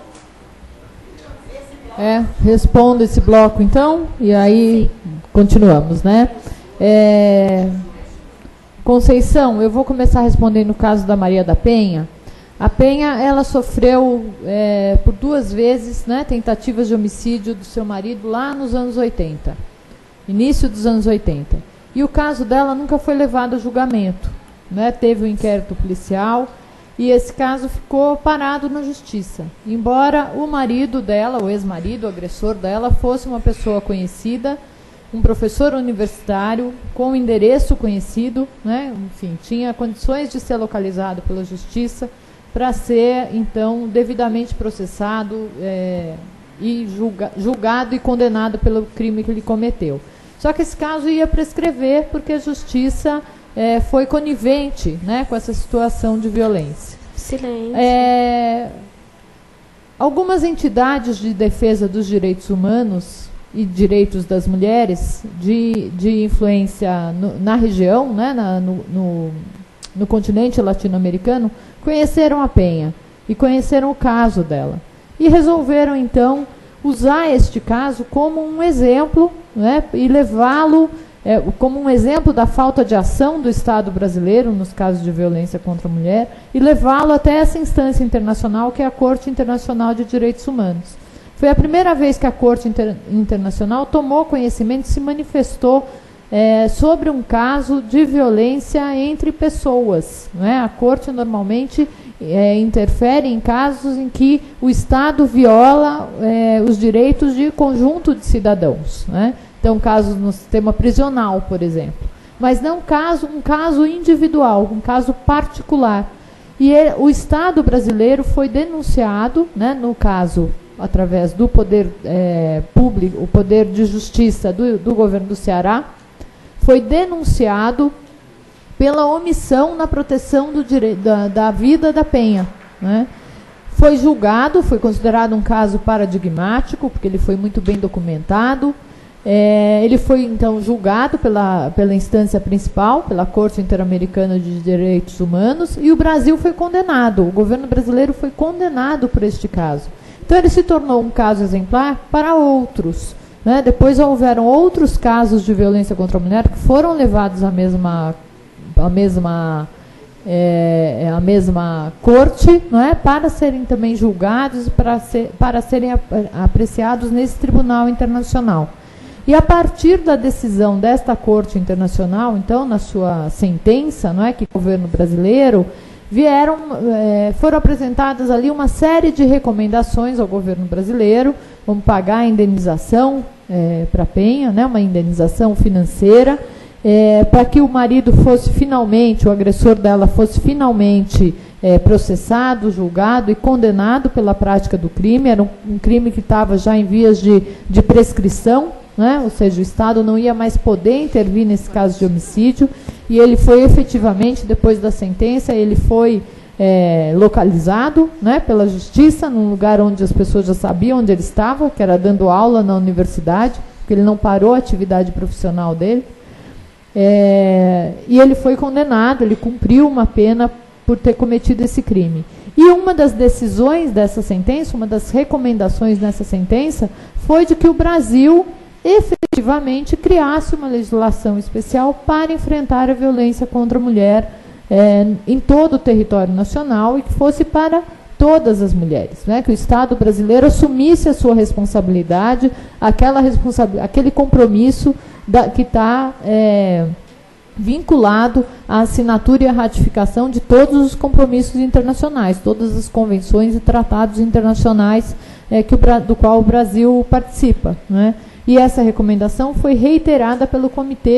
Respondo esse bloco, então, e aí continuamos, né? Conceição, eu vou começar respondendo no caso da Maria da Penha. A Penha, ela sofreu por 2 vezes, né, tentativas de homicídio do seu marido lá nos anos 80, início dos anos 80. E o caso dela nunca foi levado a julgamento, né? Teve um inquérito policial e esse caso ficou parado na justiça. Embora o marido dela, o ex-marido, o agressor dela, fosse uma pessoa conhecida, um professor universitário com um endereço conhecido, né? Enfim, tinha condições de ser localizado pela justiça para ser, então, devidamente processado e julgado e condenado pelo crime que ele cometeu. Só que esse caso ia prescrever porque a justiça foi conivente, né, com essa situação de violência. Silêncio. Algumas entidades de defesa dos direitos humanos e direitos das mulheres de influência na região, né, no continente latino-americano, conheceram a Penha e conheceram o caso dela. E resolveram, então, usar este caso como um exemplo, né, e levá-lo como um exemplo da falta de ação do Estado brasileiro nos casos de violência contra a mulher e levá-lo até essa instância internacional, que é a Corte Internacional de Direitos Humanos. Foi a primeira vez que a Corte Internacional tomou conhecimento e se manifestou sobre um caso de violência entre pessoas, né? A Corte normalmente interfere em casos em que o Estado viola os direitos de conjunto de cidadãos, né? Então, casos no sistema prisional, por exemplo. Mas não um caso individual, um caso particular. E o Estado brasileiro foi denunciado, né, no caso, através do poder público, o poder de justiça do governo do Ceará, foi denunciado pela omissão na proteção da vida da Penha, né? Foi julgado, foi considerado um caso paradigmático, porque ele foi muito bem documentado. Ele foi, então, julgado pela instância principal, pela Corte Interamericana de Direitos Humanos, e o Brasil foi condenado, o governo brasileiro foi condenado por este caso. Então, ele se tornou um caso exemplar para outros, né? Depois houveram outros casos de violência contra a mulher que foram levados à mesma corte, não é? Para serem também julgados, para serem apreciados nesse tribunal internacional. E a partir da decisão desta Corte Internacional, então, na sua sentença, não é, que o governo brasileiro, foram apresentadas ali uma série de recomendações ao governo brasileiro. Vamos pagar a indenização para a Penha, né, uma indenização financeira, para que o marido fosse finalmente, o agressor dela fosse finalmente processado, julgado e condenado pela prática do crime. Era um crime que estava já em vias de prescrição, né? Ou seja, o Estado não ia mais poder intervir nesse caso de homicídio, e ele foi efetivamente, depois da sentença, ele foi localizado, né, pela justiça, num lugar onde as pessoas já sabiam onde ele estava, que era dando aula na universidade, porque ele não parou a atividade profissional dele. E ele foi condenado, ele cumpriu uma pena por ter cometido esse crime. E uma das decisões dessa sentença, uma das recomendações nessa sentença, foi de que o Brasil efetivamente criasse uma legislação especial para enfrentar a violência contra a mulher em todo o território nacional, e que fosse para todas as mulheres, né? Que o Estado brasileiro assumisse a sua responsabilidade, aquele compromisso que está vinculado à assinatura e à ratificação de todos os compromissos internacionais, todas as convenções e tratados internacionais do qual o Brasil participa, né? E essa recomendação foi reiterada pelo Comitê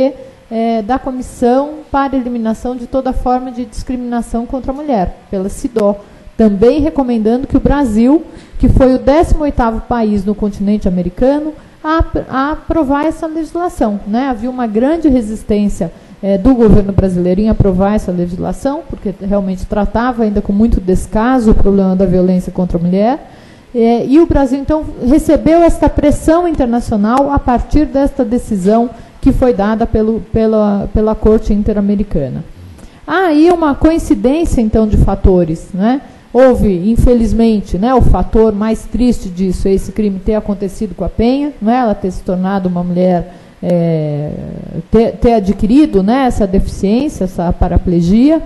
da Comissão para a Eliminação de toda forma de discriminação contra a mulher, pela CIDO, também recomendando que o Brasil, que foi o 18º país no continente americano, a aprovar essa legislação, né? Havia uma grande resistência do governo brasileiro em aprovar essa legislação, porque realmente tratava ainda com muito descaso o problema da violência contra a mulher, e o Brasil, então, recebeu esta pressão internacional a partir desta decisão que foi dada pela Corte Interamericana. Há aí uma coincidência, então, de fatores, né? Houve, infelizmente, né, o fator mais triste disso é esse crime ter acontecido com a Penha, né, ela ter se tornado uma mulher, ter adquirido, né, essa deficiência, essa paraplegia.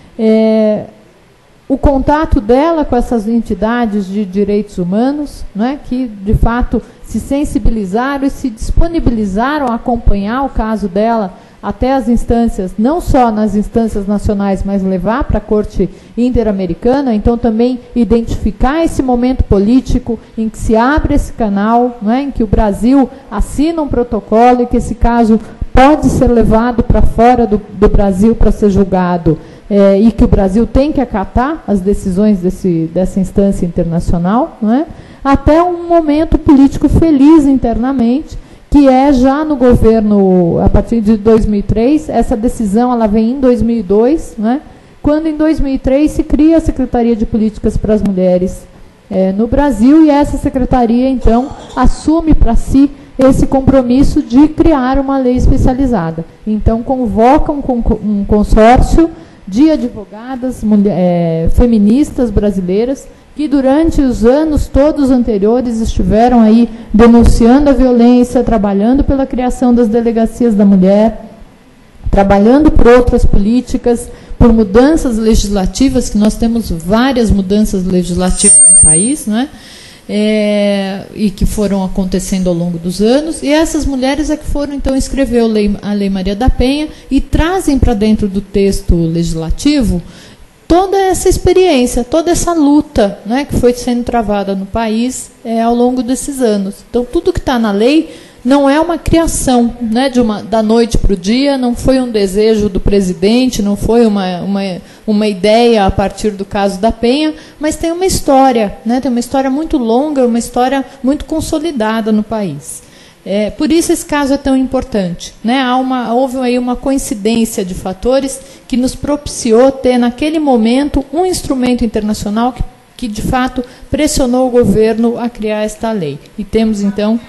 O contato dela com essas entidades de direitos humanos, né, que, de fato, se sensibilizaram e se disponibilizaram a acompanhar o caso dela até as instâncias, não só nas instâncias nacionais, mas levar para a Corte Interamericana, então também identificar esse momento político em que se abre esse canal, né, em que o Brasil assina um protocolo e que esse caso pode ser levado para fora do Brasil para ser julgado, e que o Brasil tem que acatar as decisões dessa instância internacional, né, até um momento político feliz internamente, que é já no governo, a partir de 2003, essa decisão ela vem em 2002, né, quando em 2003 se cria a Secretaria de Políticas para as Mulheres no Brasil, e essa secretaria, então, assume para si esse compromisso de criar uma lei especializada. Então, convoca um consórcio de advogadas feministas brasileiras, que durante os anos todos anteriores estiveram aí denunciando a violência, trabalhando pela criação das delegacias da mulher, trabalhando por outras políticas, por mudanças legislativas, que nós temos várias mudanças legislativas no país, né? E que foram acontecendo ao longo dos anos, e essas mulheres é que foram, então, escrever a Lei Maria da Penha e trazem para dentro do texto legislativo toda essa experiência, toda essa luta, né, que foi sendo travada no país ao longo desses anos. Então, tudo que está na lei não é uma criação, né, da noite para o dia, não foi um desejo do presidente, não foi uma ideia a partir do caso da Penha, mas tem uma história, né, tem uma história muito longa, uma história muito consolidada no país. Por isso esse caso é tão importante, né? Houve aí uma coincidência de fatores que nos propiciou ter, naquele momento, um instrumento internacional que de fato, pressionou o governo a criar esta lei. E temos, então...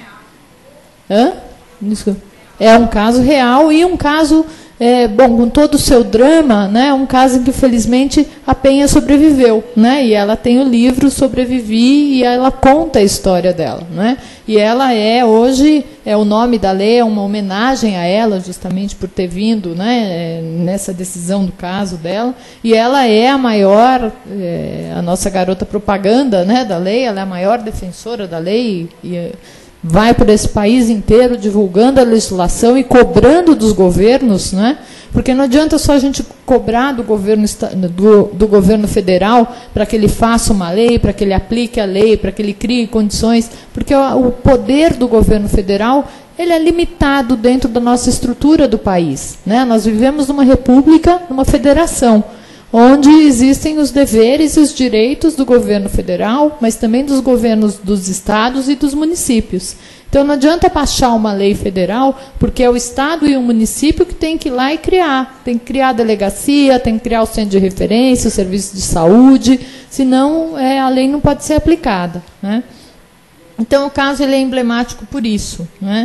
É um caso real e um caso... bom, com todo o seu drama, né, um caso em que, felizmente, a Penha sobreviveu, né, e ela tem o livro Sobrevivi, e ela conta a história dela, né, e ela hoje, o nome da lei é uma homenagem a ela, justamente por ter vindo, né, nessa decisão do caso dela, e ela é a maior, a nossa garota propaganda, né, da lei, ela é a maior defensora da lei, e vai por esse país inteiro divulgando a legislação e cobrando dos governos, né? Porque não adianta só a gente cobrar do governo federal para que ele faça uma lei, para que ele aplique a lei, para que ele crie condições, porque o poder do governo federal ele é limitado dentro da nossa estrutura do país, né? Nós vivemos numa república, numa federação, onde existem os deveres e os direitos do governo federal, mas também dos governos dos estados e dos municípios. Então, não adianta baixar uma lei federal, porque é o estado e o município que tem que ir lá e criar. Tem que criar a delegacia, tem que criar o centro de referência, o serviço de saúde, senão a lei não pode ser aplicada, né? Então, o caso ele é emblemático por isso, né?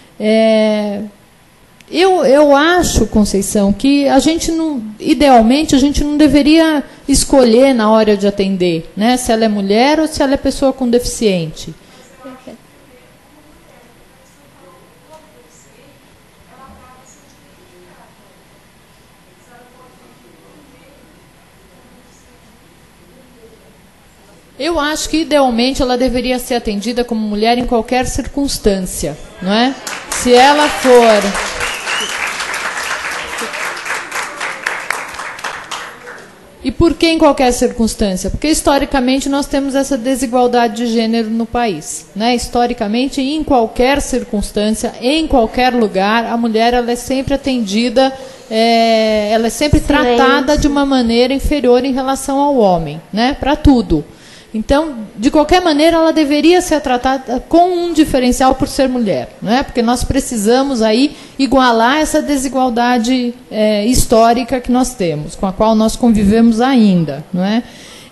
Eu acho, Conceição, que idealmente, a gente não deveria escolher na hora de atender, né, se ela é mulher ou se ela é pessoa com deficiente. Eu acho que, idealmente, ela deveria ser atendida como mulher em qualquer circunstância, não é? Se ela for... E por que em qualquer circunstância? Porque historicamente nós temos essa desigualdade de gênero no país, né? Historicamente, em qualquer circunstância, em qualquer lugar, a mulher ela é sempre atendida, ela é sempre tratada de uma maneira inferior em relação ao homem, né? Para tudo. Então, de qualquer maneira, ela deveria ser tratada com um diferencial por ser mulher, né? Porque nós precisamos aí igualar essa desigualdade histórica que nós temos, com a qual nós convivemos ainda, não é?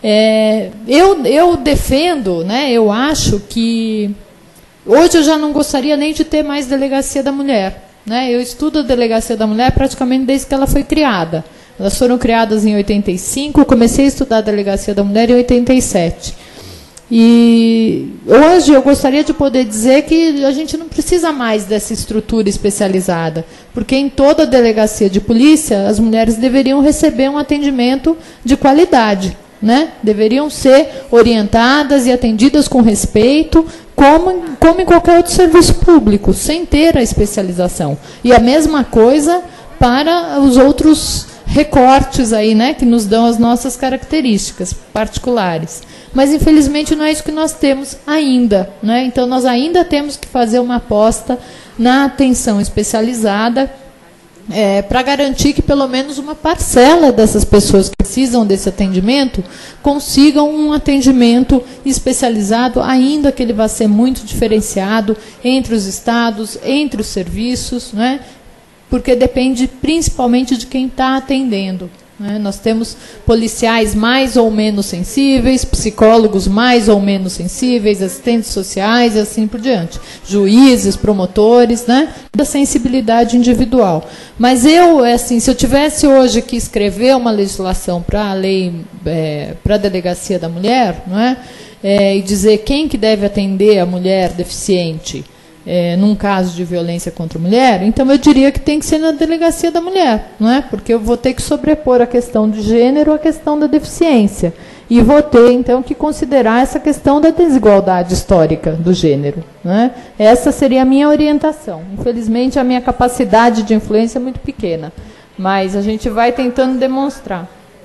Eu defendo, né? Eu acho que hoje eu já não gostaria nem de ter mais delegacia da mulher, né? Eu estudo a delegacia da mulher praticamente desde que ela foi criada. Elas foram criadas em 85, eu comecei a estudar a Delegacia da Mulher em 87. E hoje eu gostaria de poder dizer que a gente não precisa mais dessa estrutura especializada, porque em toda a delegacia de polícia as mulheres deveriam receber um atendimento de qualidade, né? Deveriam ser orientadas e atendidas com respeito, como em qualquer outro serviço público, sem ter a especialização. E a mesma coisa para os outros recortes aí, né, que nos dão as nossas características particulares. Mas, infelizmente, não é isso que nós temos ainda, né? Então, nós ainda temos que fazer uma aposta na atenção especializada para garantir que, pelo menos, uma parcela dessas pessoas que precisam desse atendimento consigam um atendimento especializado, ainda que ele vá ser muito diferenciado entre os estados, entre os serviços, né? Porque depende principalmente de quem está atendendo, né? Nós temos policiais mais ou menos sensíveis, psicólogos mais ou menos sensíveis, assistentes sociais e assim por diante, juízes, promotores, né? Da sensibilidade individual. Mas eu, assim, se eu tivesse hoje que escrever uma legislação para a lei, para a delegacia da mulher, não é? E dizer quem que deve atender a mulher deficiente, num caso de violência contra a mulher, então eu diria que tem que ser na delegacia da mulher, não é? Porque eu vou ter que sobrepor a questão de gênero à questão da deficiência. E vou ter, então, que considerar essa questão da desigualdade histórica do gênero, não é? Essa seria a minha orientação. Infelizmente, a minha capacidade de influência é muito pequena, mas a gente vai tentando demonstrar.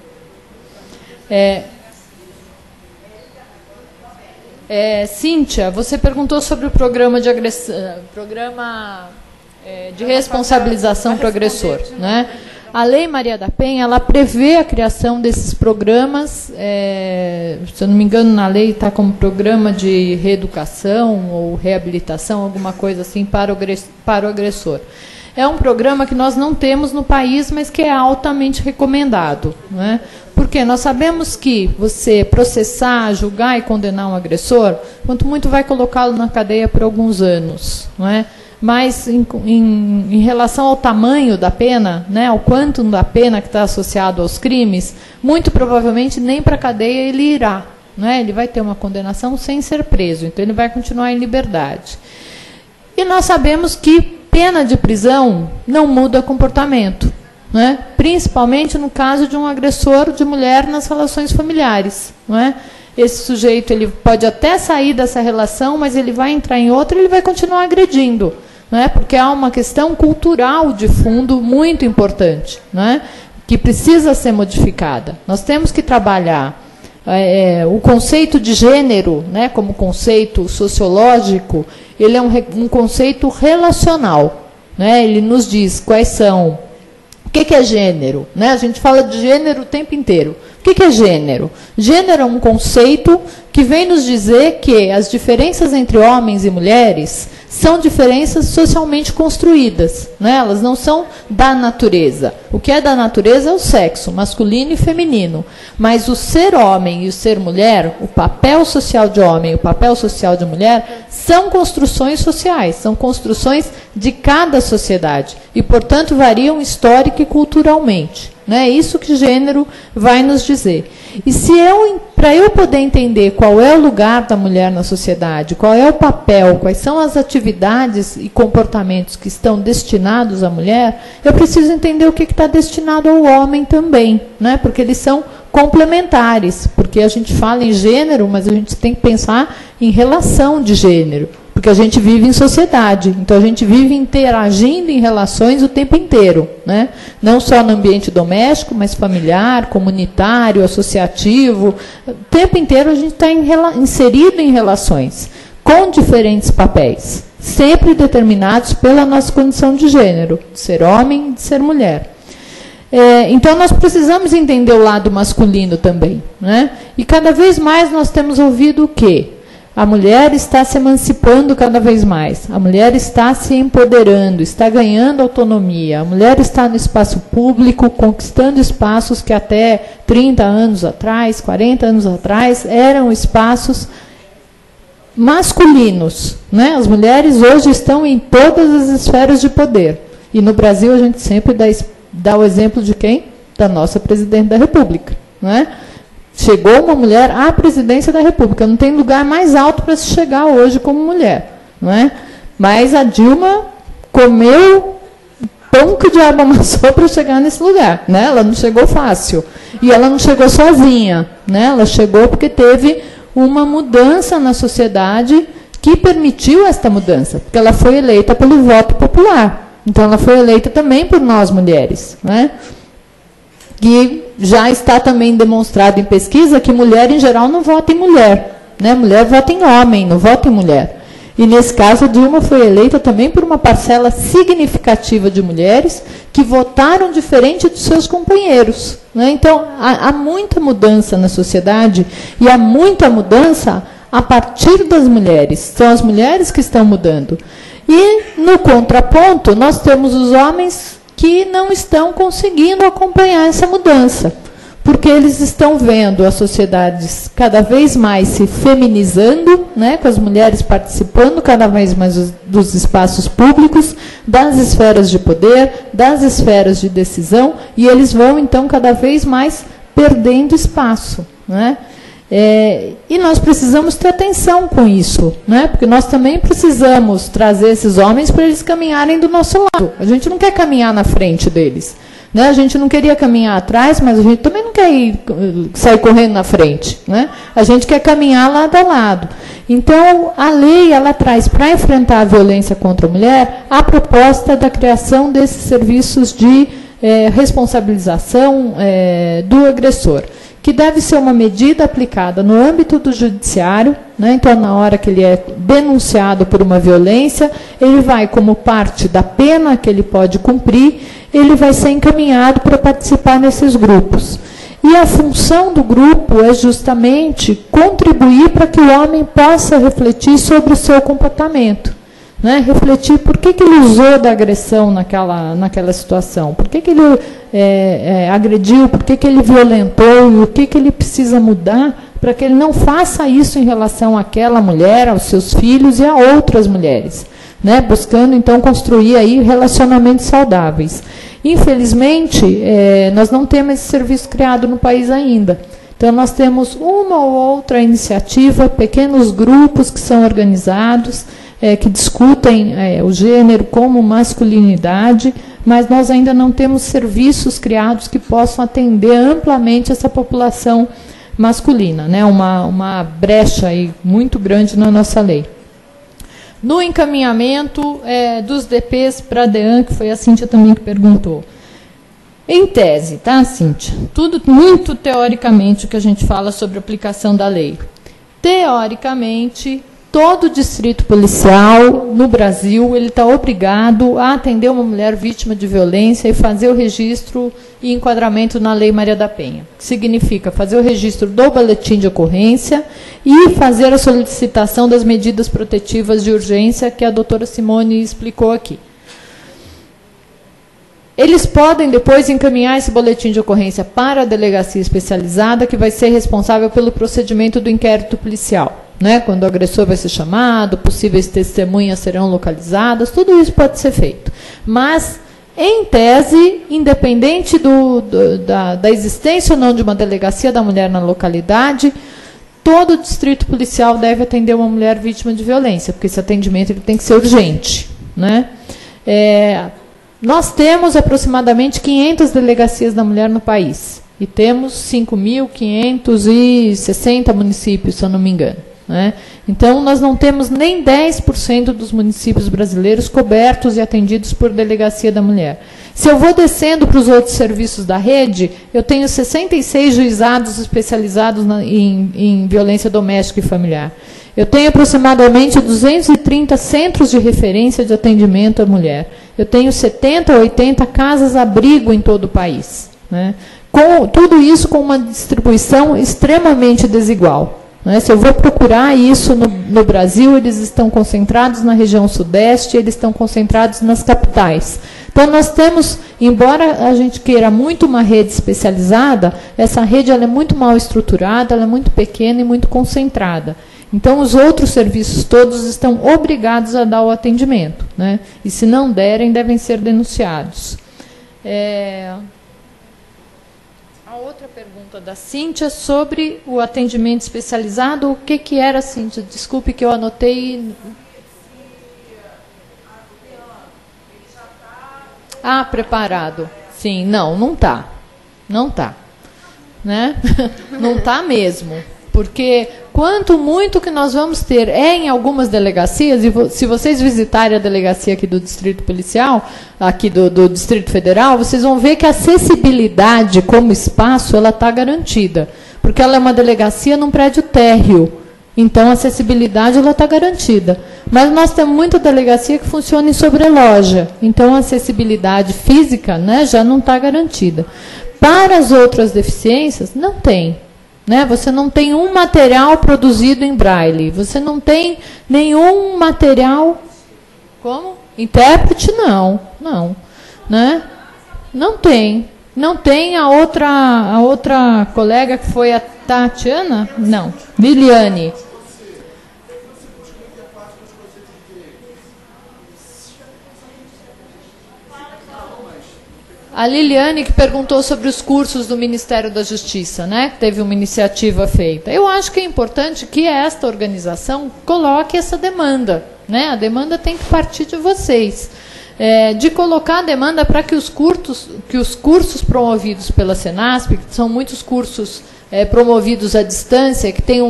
Cíntia, você perguntou sobre o programa de de responsabilização para o agressor, né? A Lei Maria da Penha, ela prevê a criação desses programas, se eu não me engano, na lei está como programa de reeducação ou reabilitação, alguma coisa assim, para o agressor. É um programa que nós não temos no país, mas que é altamente recomendado, né? Porque nós sabemos que você processar, julgar e condenar um agressor, quanto muito vai colocá-lo na cadeia por alguns anos, não é? Mas em relação ao tamanho da pena, né, ao quanto da pena que está associado aos crimes, muito provavelmente nem para a cadeia ele irá, não é? Ele vai ter uma condenação sem ser preso, então ele vai continuar em liberdade. E nós sabemos que pena de prisão não muda comportamento, né? Principalmente no caso de um agressor de mulher nas relações familiares, não é? Esse sujeito ele pode até sair dessa relação, mas ele vai entrar em outra e ele vai continuar agredindo, não é? Porque há uma questão cultural de fundo muito importante, não é? Que precisa ser modificada. Nós temos que trabalhar o conceito de gênero, né, como conceito sociológico. Ele é um conceito relacional, né? Ele nos diz quais são. O que é gênero? Né? A gente fala de gênero o tempo inteiro. O que é gênero? Gênero é um conceito que vem nos dizer que as diferenças entre homens e mulheres são diferenças socialmente construídas, né? Elas não são da natureza. O que é da natureza é o sexo, masculino e feminino. Mas o ser homem e o ser mulher, o papel social de homem e o papel social de mulher, são construções sociais, são construções de cada sociedade. E, portanto, variam histórica e culturalmente. É isso que gênero vai nos dizer. E para eu poder entender qual é o lugar da mulher na sociedade, qual é o papel, quais são as atividades e comportamentos que estão destinados à mulher, eu preciso entender o que está destinado ao homem também, né? Porque eles são complementares, porque a gente fala em gênero, mas a gente tem que pensar em relação de gênero. porque a gente vive em sociedade, então a gente vive interagindo em relações o tempo inteiro, né? Não só no ambiente doméstico, mas familiar, comunitário, associativo. O tempo inteiro a gente está inserido em relações, com diferentes papéis, sempre determinados pela nossa condição de gênero, de ser homem e de ser mulher. Então, nós precisamos entender o lado masculino também, né? E cada vez mais nós temos ouvido o quê? A mulher está se emancipando cada vez mais, a mulher está se empoderando, está ganhando autonomia, a mulher está no espaço público, conquistando espaços que até 30 anos atrás, 40 anos atrás, eram espaços masculinos, né? As mulheres hoje estão em todas as esferas de poder. E no Brasil a gente sempre dá o exemplo de quem? Da nossa presidente da República, né? Chegou uma mulher à presidência da República. Não tem lugar mais alto para se chegar hoje como mulher, não é? Mas a Dilma comeu pão que o diabo amassou para chegar nesse lugar, né? Ela não chegou fácil. E ela não chegou sozinha, né? Ela chegou porque teve uma mudança na sociedade que permitiu esta mudança, porque ela foi eleita pelo voto popular. Então, ela foi eleita também por nós, mulheres, né? E já está também demonstrado em pesquisa que mulher, em geral, não vota em mulher, né? Mulher vota em homem, não vota em mulher. E, nesse caso, a Dilma foi eleita também por uma parcela significativa de mulheres que votaram diferente dos seus companheiros, né? Então, há muita mudança na sociedade e há muita mudança a partir das mulheres. São as mulheres que estão mudando. E, no contraponto, nós temos os homens que não estão conseguindo acompanhar essa mudança, porque eles estão vendo as sociedades cada vez mais se feminizando, né, com as mulheres participando cada vez mais dos espaços públicos, das esferas de poder, das esferas de decisão, e eles vão, então, cada vez mais perdendo espaço, né? E nós precisamos ter atenção com isso, né? Porque nós também precisamos trazer esses homens para eles caminharem do nosso lado. A gente não quer caminhar na frente deles, né? A gente não queria caminhar atrás, mas a gente também não quer sair correndo na frente, né? A gente quer caminhar lado a lado. Então, a lei ela traz para enfrentar a violência contra a mulher a proposta da criação desses serviços de responsabilização do agressor, que deve ser uma medida aplicada no âmbito do judiciário, né? Então, na hora que ele é denunciado por uma violência, ele vai, como parte da pena que ele pode cumprir, ele vai ser encaminhado para participar nesses grupos. E a função do grupo é justamente contribuir para que o homem possa refletir sobre o seu comportamento, né? Refletir por que ele usou da agressão naquela situação, por que ele agrediu, por que ele violentou e o que ele precisa mudar para que ele não faça isso em relação àquela mulher, aos seus filhos e a outras mulheres, né? Buscando, então, construir aí relacionamentos saudáveis. Infelizmente, nós não temos esse serviço criado no país ainda. Então, nós temos uma ou outra iniciativa, pequenos grupos que são organizados, que discutem o gênero como masculinidade, mas nós ainda não temos serviços criados que possam atender amplamente essa população masculina, né? Uma brecha aí muito grande na nossa lei. No encaminhamento dos DPs para a DEAN, que foi a Cíntia também que perguntou. Em tese, tá, Cíntia? Tudo muito teoricamente o que a gente fala sobre a aplicação da lei. Teoricamente, todo distrito policial no Brasil ele está obrigado a atender uma mulher vítima de violência e fazer o registro e enquadramento na Lei Maria da Penha. Que significa fazer o registro do boletim de ocorrência e fazer a solicitação das medidas protetivas de urgência que a doutora Simone explicou aqui. Eles podem depois encaminhar esse boletim de ocorrência para a delegacia especializada, que vai ser responsável pelo procedimento do inquérito policial, né? Quando o agressor vai ser chamado, possíveis testemunhas serão localizadas, tudo isso pode ser feito. Mas, em tese, independente da existência ou não de uma delegacia da mulher na localidade, todo distrito policial deve atender uma mulher vítima de violência, porque esse atendimento ele tem que ser urgente, né? Nós temos aproximadamente 500 delegacias da mulher no país. E temos 5.560 municípios, se eu não me engano. né? Então, nós não temos nem 10% dos municípios brasileiros cobertos e atendidos por delegacia da mulher. Se eu vou descendo para os outros serviços da rede, eu tenho 66 juizados especializados em violência doméstica e familiar. Eu tenho aproximadamente 230 centros de referência de atendimento à mulher. Eu tenho 70, 80 casas-abrigo em todo o país, né? Com tudo isso com uma distribuição extremamente desigual, né? Se eu vou procurar isso no Brasil, eles estão concentrados na região sudeste, eles estão concentrados nas capitais. Então, nós temos, embora a gente queira muito uma rede especializada, essa rede ela é muito mal estruturada, ela é muito pequena e muito concentrada. Então, os outros serviços todos estão obrigados a dar o atendimento, né? E, se não derem, devem ser denunciados. A outra pergunta da Cíntia sobre o atendimento especializado. O que era, Cíntia? Desculpe que eu anotei. Ah, preparado. Sim, não está. Não está. Né? Não está mesmo. Porque quanto muito que nós vamos ter em algumas delegacias, e se vocês visitarem a delegacia aqui do Distrito Policial, aqui do Distrito Federal, vocês vão ver que a acessibilidade como espaço, ela está garantida. Porque ela é uma delegacia num prédio térreo. Então, a acessibilidade está garantida. Mas nós temos muita delegacia que funciona em sobreloja. Então, a acessibilidade física, né, já não está garantida. Para as outras deficiências, não tem. Né? Você não tem um material produzido em braille. Você não tem nenhum material... Como? Intérprete? Não. Né? Não tem. Não tem a outra colega que foi a Tatiana? Não. Liliane. A Liliane que perguntou sobre os cursos do Ministério da Justiça, né? Que teve uma iniciativa feita. Eu acho que é importante que esta organização coloque essa demanda, né? A demanda tem que partir de vocês. De colocar a demanda para que os cursos promovidos pela Senasp, que são muitos cursos promovidos à distância, que tem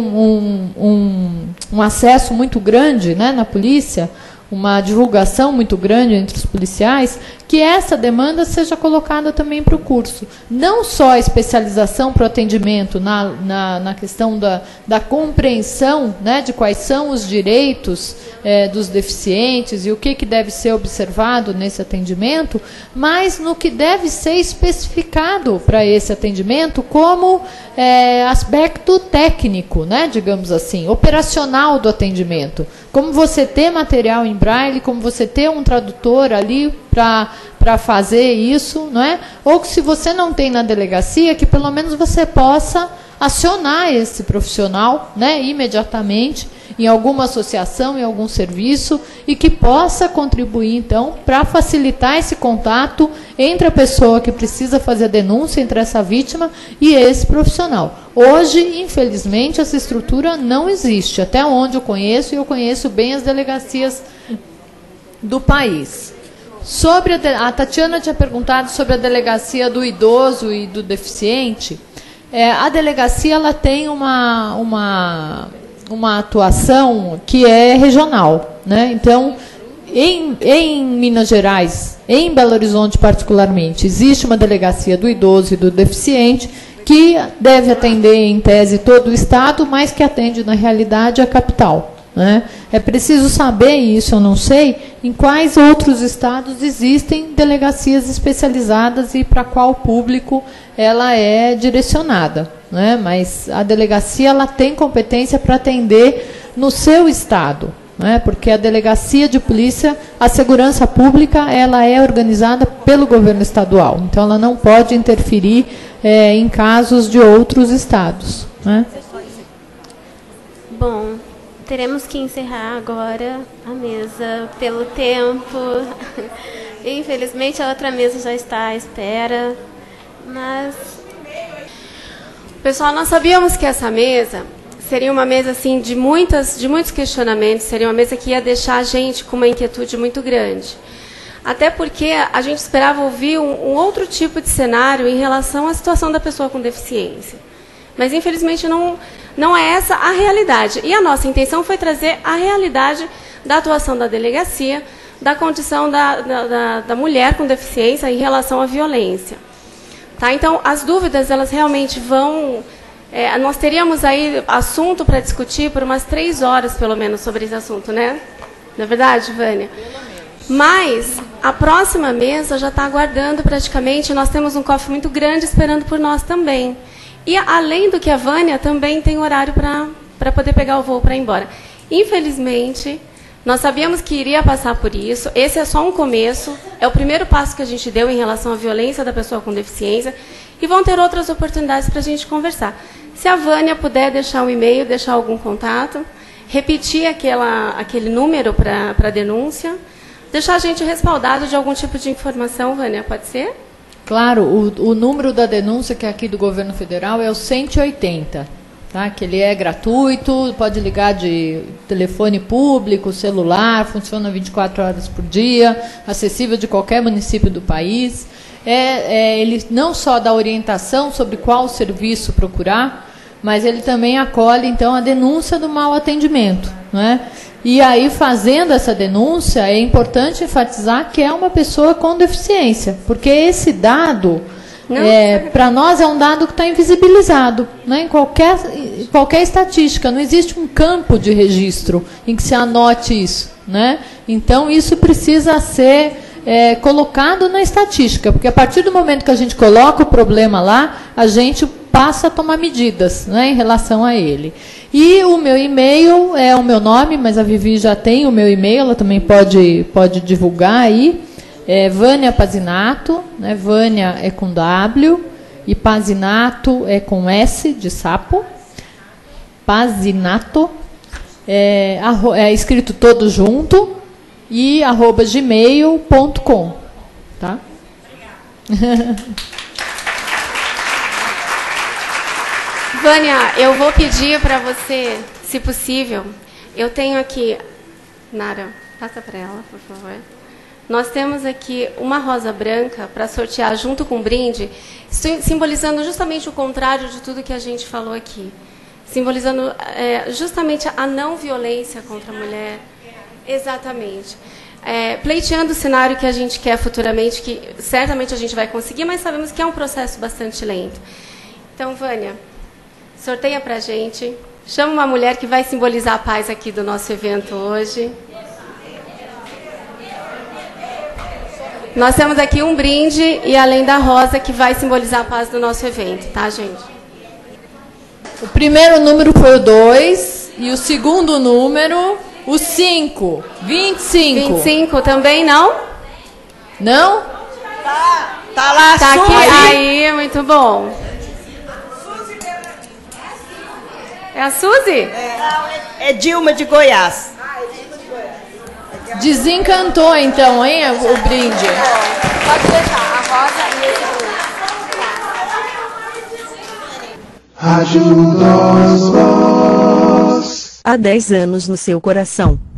um acesso muito grande, né, na polícia, uma divulgação muito grande entre os policiais, que essa demanda seja colocada também para o curso. Não só a especialização para o atendimento na questão da compreensão, né, de quais são os direitos dos deficientes e o que deve ser observado nesse atendimento, mas no que deve ser especificado para esse atendimento como aspecto técnico, né, digamos assim, operacional do atendimento. Como você ter material em braille, como você ter um tradutor ali para fazer isso, não é? Ou que se você não tem na delegacia, que pelo menos você possa acionar esse profissional, né, imediatamente, em alguma associação, em algum serviço, e que possa contribuir, então, para facilitar esse contato entre a pessoa que precisa fazer a denúncia, entre essa vítima e esse profissional. Hoje, infelizmente, essa estrutura não existe, até onde eu conheço, e eu conheço bem as delegacias do país. Sobre a Tatiana tinha perguntado sobre a delegacia do idoso e do deficiente. A delegacia ela tem uma atuação que é regional, né? Então, em Minas Gerais, em Belo Horizonte particularmente, existe uma delegacia do idoso e do deficiente que deve atender, em tese, todo o estado, mas que atende, na realidade, a capital. Né? É preciso saber, e isso eu não sei, em quais outros estados existem delegacias especializadas e para qual público ela é direcionada. Né? Mas a delegacia ela tem competência para atender no seu estado, né? Porque a delegacia de polícia, a segurança pública, ela é organizada pelo governo estadual. Então, ela não pode interferir em casos de outros estados. Né? Bom, teremos que encerrar agora a mesa pelo tempo. Infelizmente, a outra mesa já está à espera. Mas, pessoal, nós sabíamos que essa mesa seria uma mesa assim de muitos questionamentos, seria uma mesa que ia deixar a gente com uma inquietude muito grande. Até porque a gente esperava ouvir um outro tipo de cenário em relação à situação da pessoa com deficiência. Mas, infelizmente, não é essa a realidade. E a nossa intenção foi trazer a realidade da atuação da delegacia, da condição da mulher com deficiência em relação à violência. Tá? Então, as dúvidas, elas realmente vão... nós teríamos aí assunto para discutir por umas 3 horas, pelo menos, sobre esse assunto, né? Não é verdade, Vânia? Mas a próxima mesa já está aguardando praticamente, nós temos um cofre muito grande esperando por nós também. E além do que a Vânia também tem horário para poder pegar o voo para ir embora. Infelizmente, nós sabíamos que iria passar por isso, esse é só um começo, é o primeiro passo que a gente deu em relação à violência da pessoa com deficiência, e vão ter outras oportunidades para a gente conversar. Se a Vânia puder deixar um e-mail, deixar algum contato, repetir aquele número para a denúncia, deixar a gente respaldado de algum tipo de informação, Vânia, pode ser? Claro, o número da denúncia, que é aqui do governo federal, é o 180, tá? Que ele é gratuito, pode ligar de telefone público, celular, funciona 24 horas por dia, acessível de qualquer município do país. Ele não só dá orientação sobre qual serviço procurar, mas ele também acolhe, então, a denúncia do mau atendimento, né? E aí, fazendo essa denúncia, é importante enfatizar que é uma pessoa com deficiência, porque esse dado, para nós, é um dado que está invisibilizado, né? Em qualquer estatística. Não existe um campo de registro em que se anote isso, né? Então, isso precisa ser colocado na estatística, porque a partir do momento que a gente coloca o problema lá, a gente passa a tomar medidas, né, em relação a ele. E o meu e-mail é o meu nome, mas a Vivi já tem o meu e-mail, ela também pode divulgar aí. É Vânia Pazinato, né, Vânia é com W, e Pazinato é com S de sapo. Pazinato, é escrito todo junto, e @gmail.com, tá? Vânia, eu vou pedir para você, se possível, eu tenho aqui, Nara, passa para ela, por favor. Nós temos aqui uma rosa branca para sortear junto com um brinde, simbolizando justamente o contrário de tudo que a gente falou aqui. Simbolizando justamente a não violência contra a mulher. Exatamente. Pleiteando o cenário que a gente quer futuramente, que certamente a gente vai conseguir, mas sabemos que é um processo bastante lento. Então, Vânia, sorteia para a gente. Chama uma mulher que vai simbolizar a paz aqui do nosso evento hoje. Nós temos aqui um brinde e além da rosa que vai simbolizar a paz do nosso evento, tá, gente? O primeiro número foi o 2 e o segundo número, o 5. 25. 25 também não? Não? Tá lá, tá Suzy. Aqui, aí, muito bom. É a Suzy? É Dilma de Goiás. Desencantou, então, hein, o brinde. Pode deixar, a rosa e esse brinde. Há 10 anos no seu coração.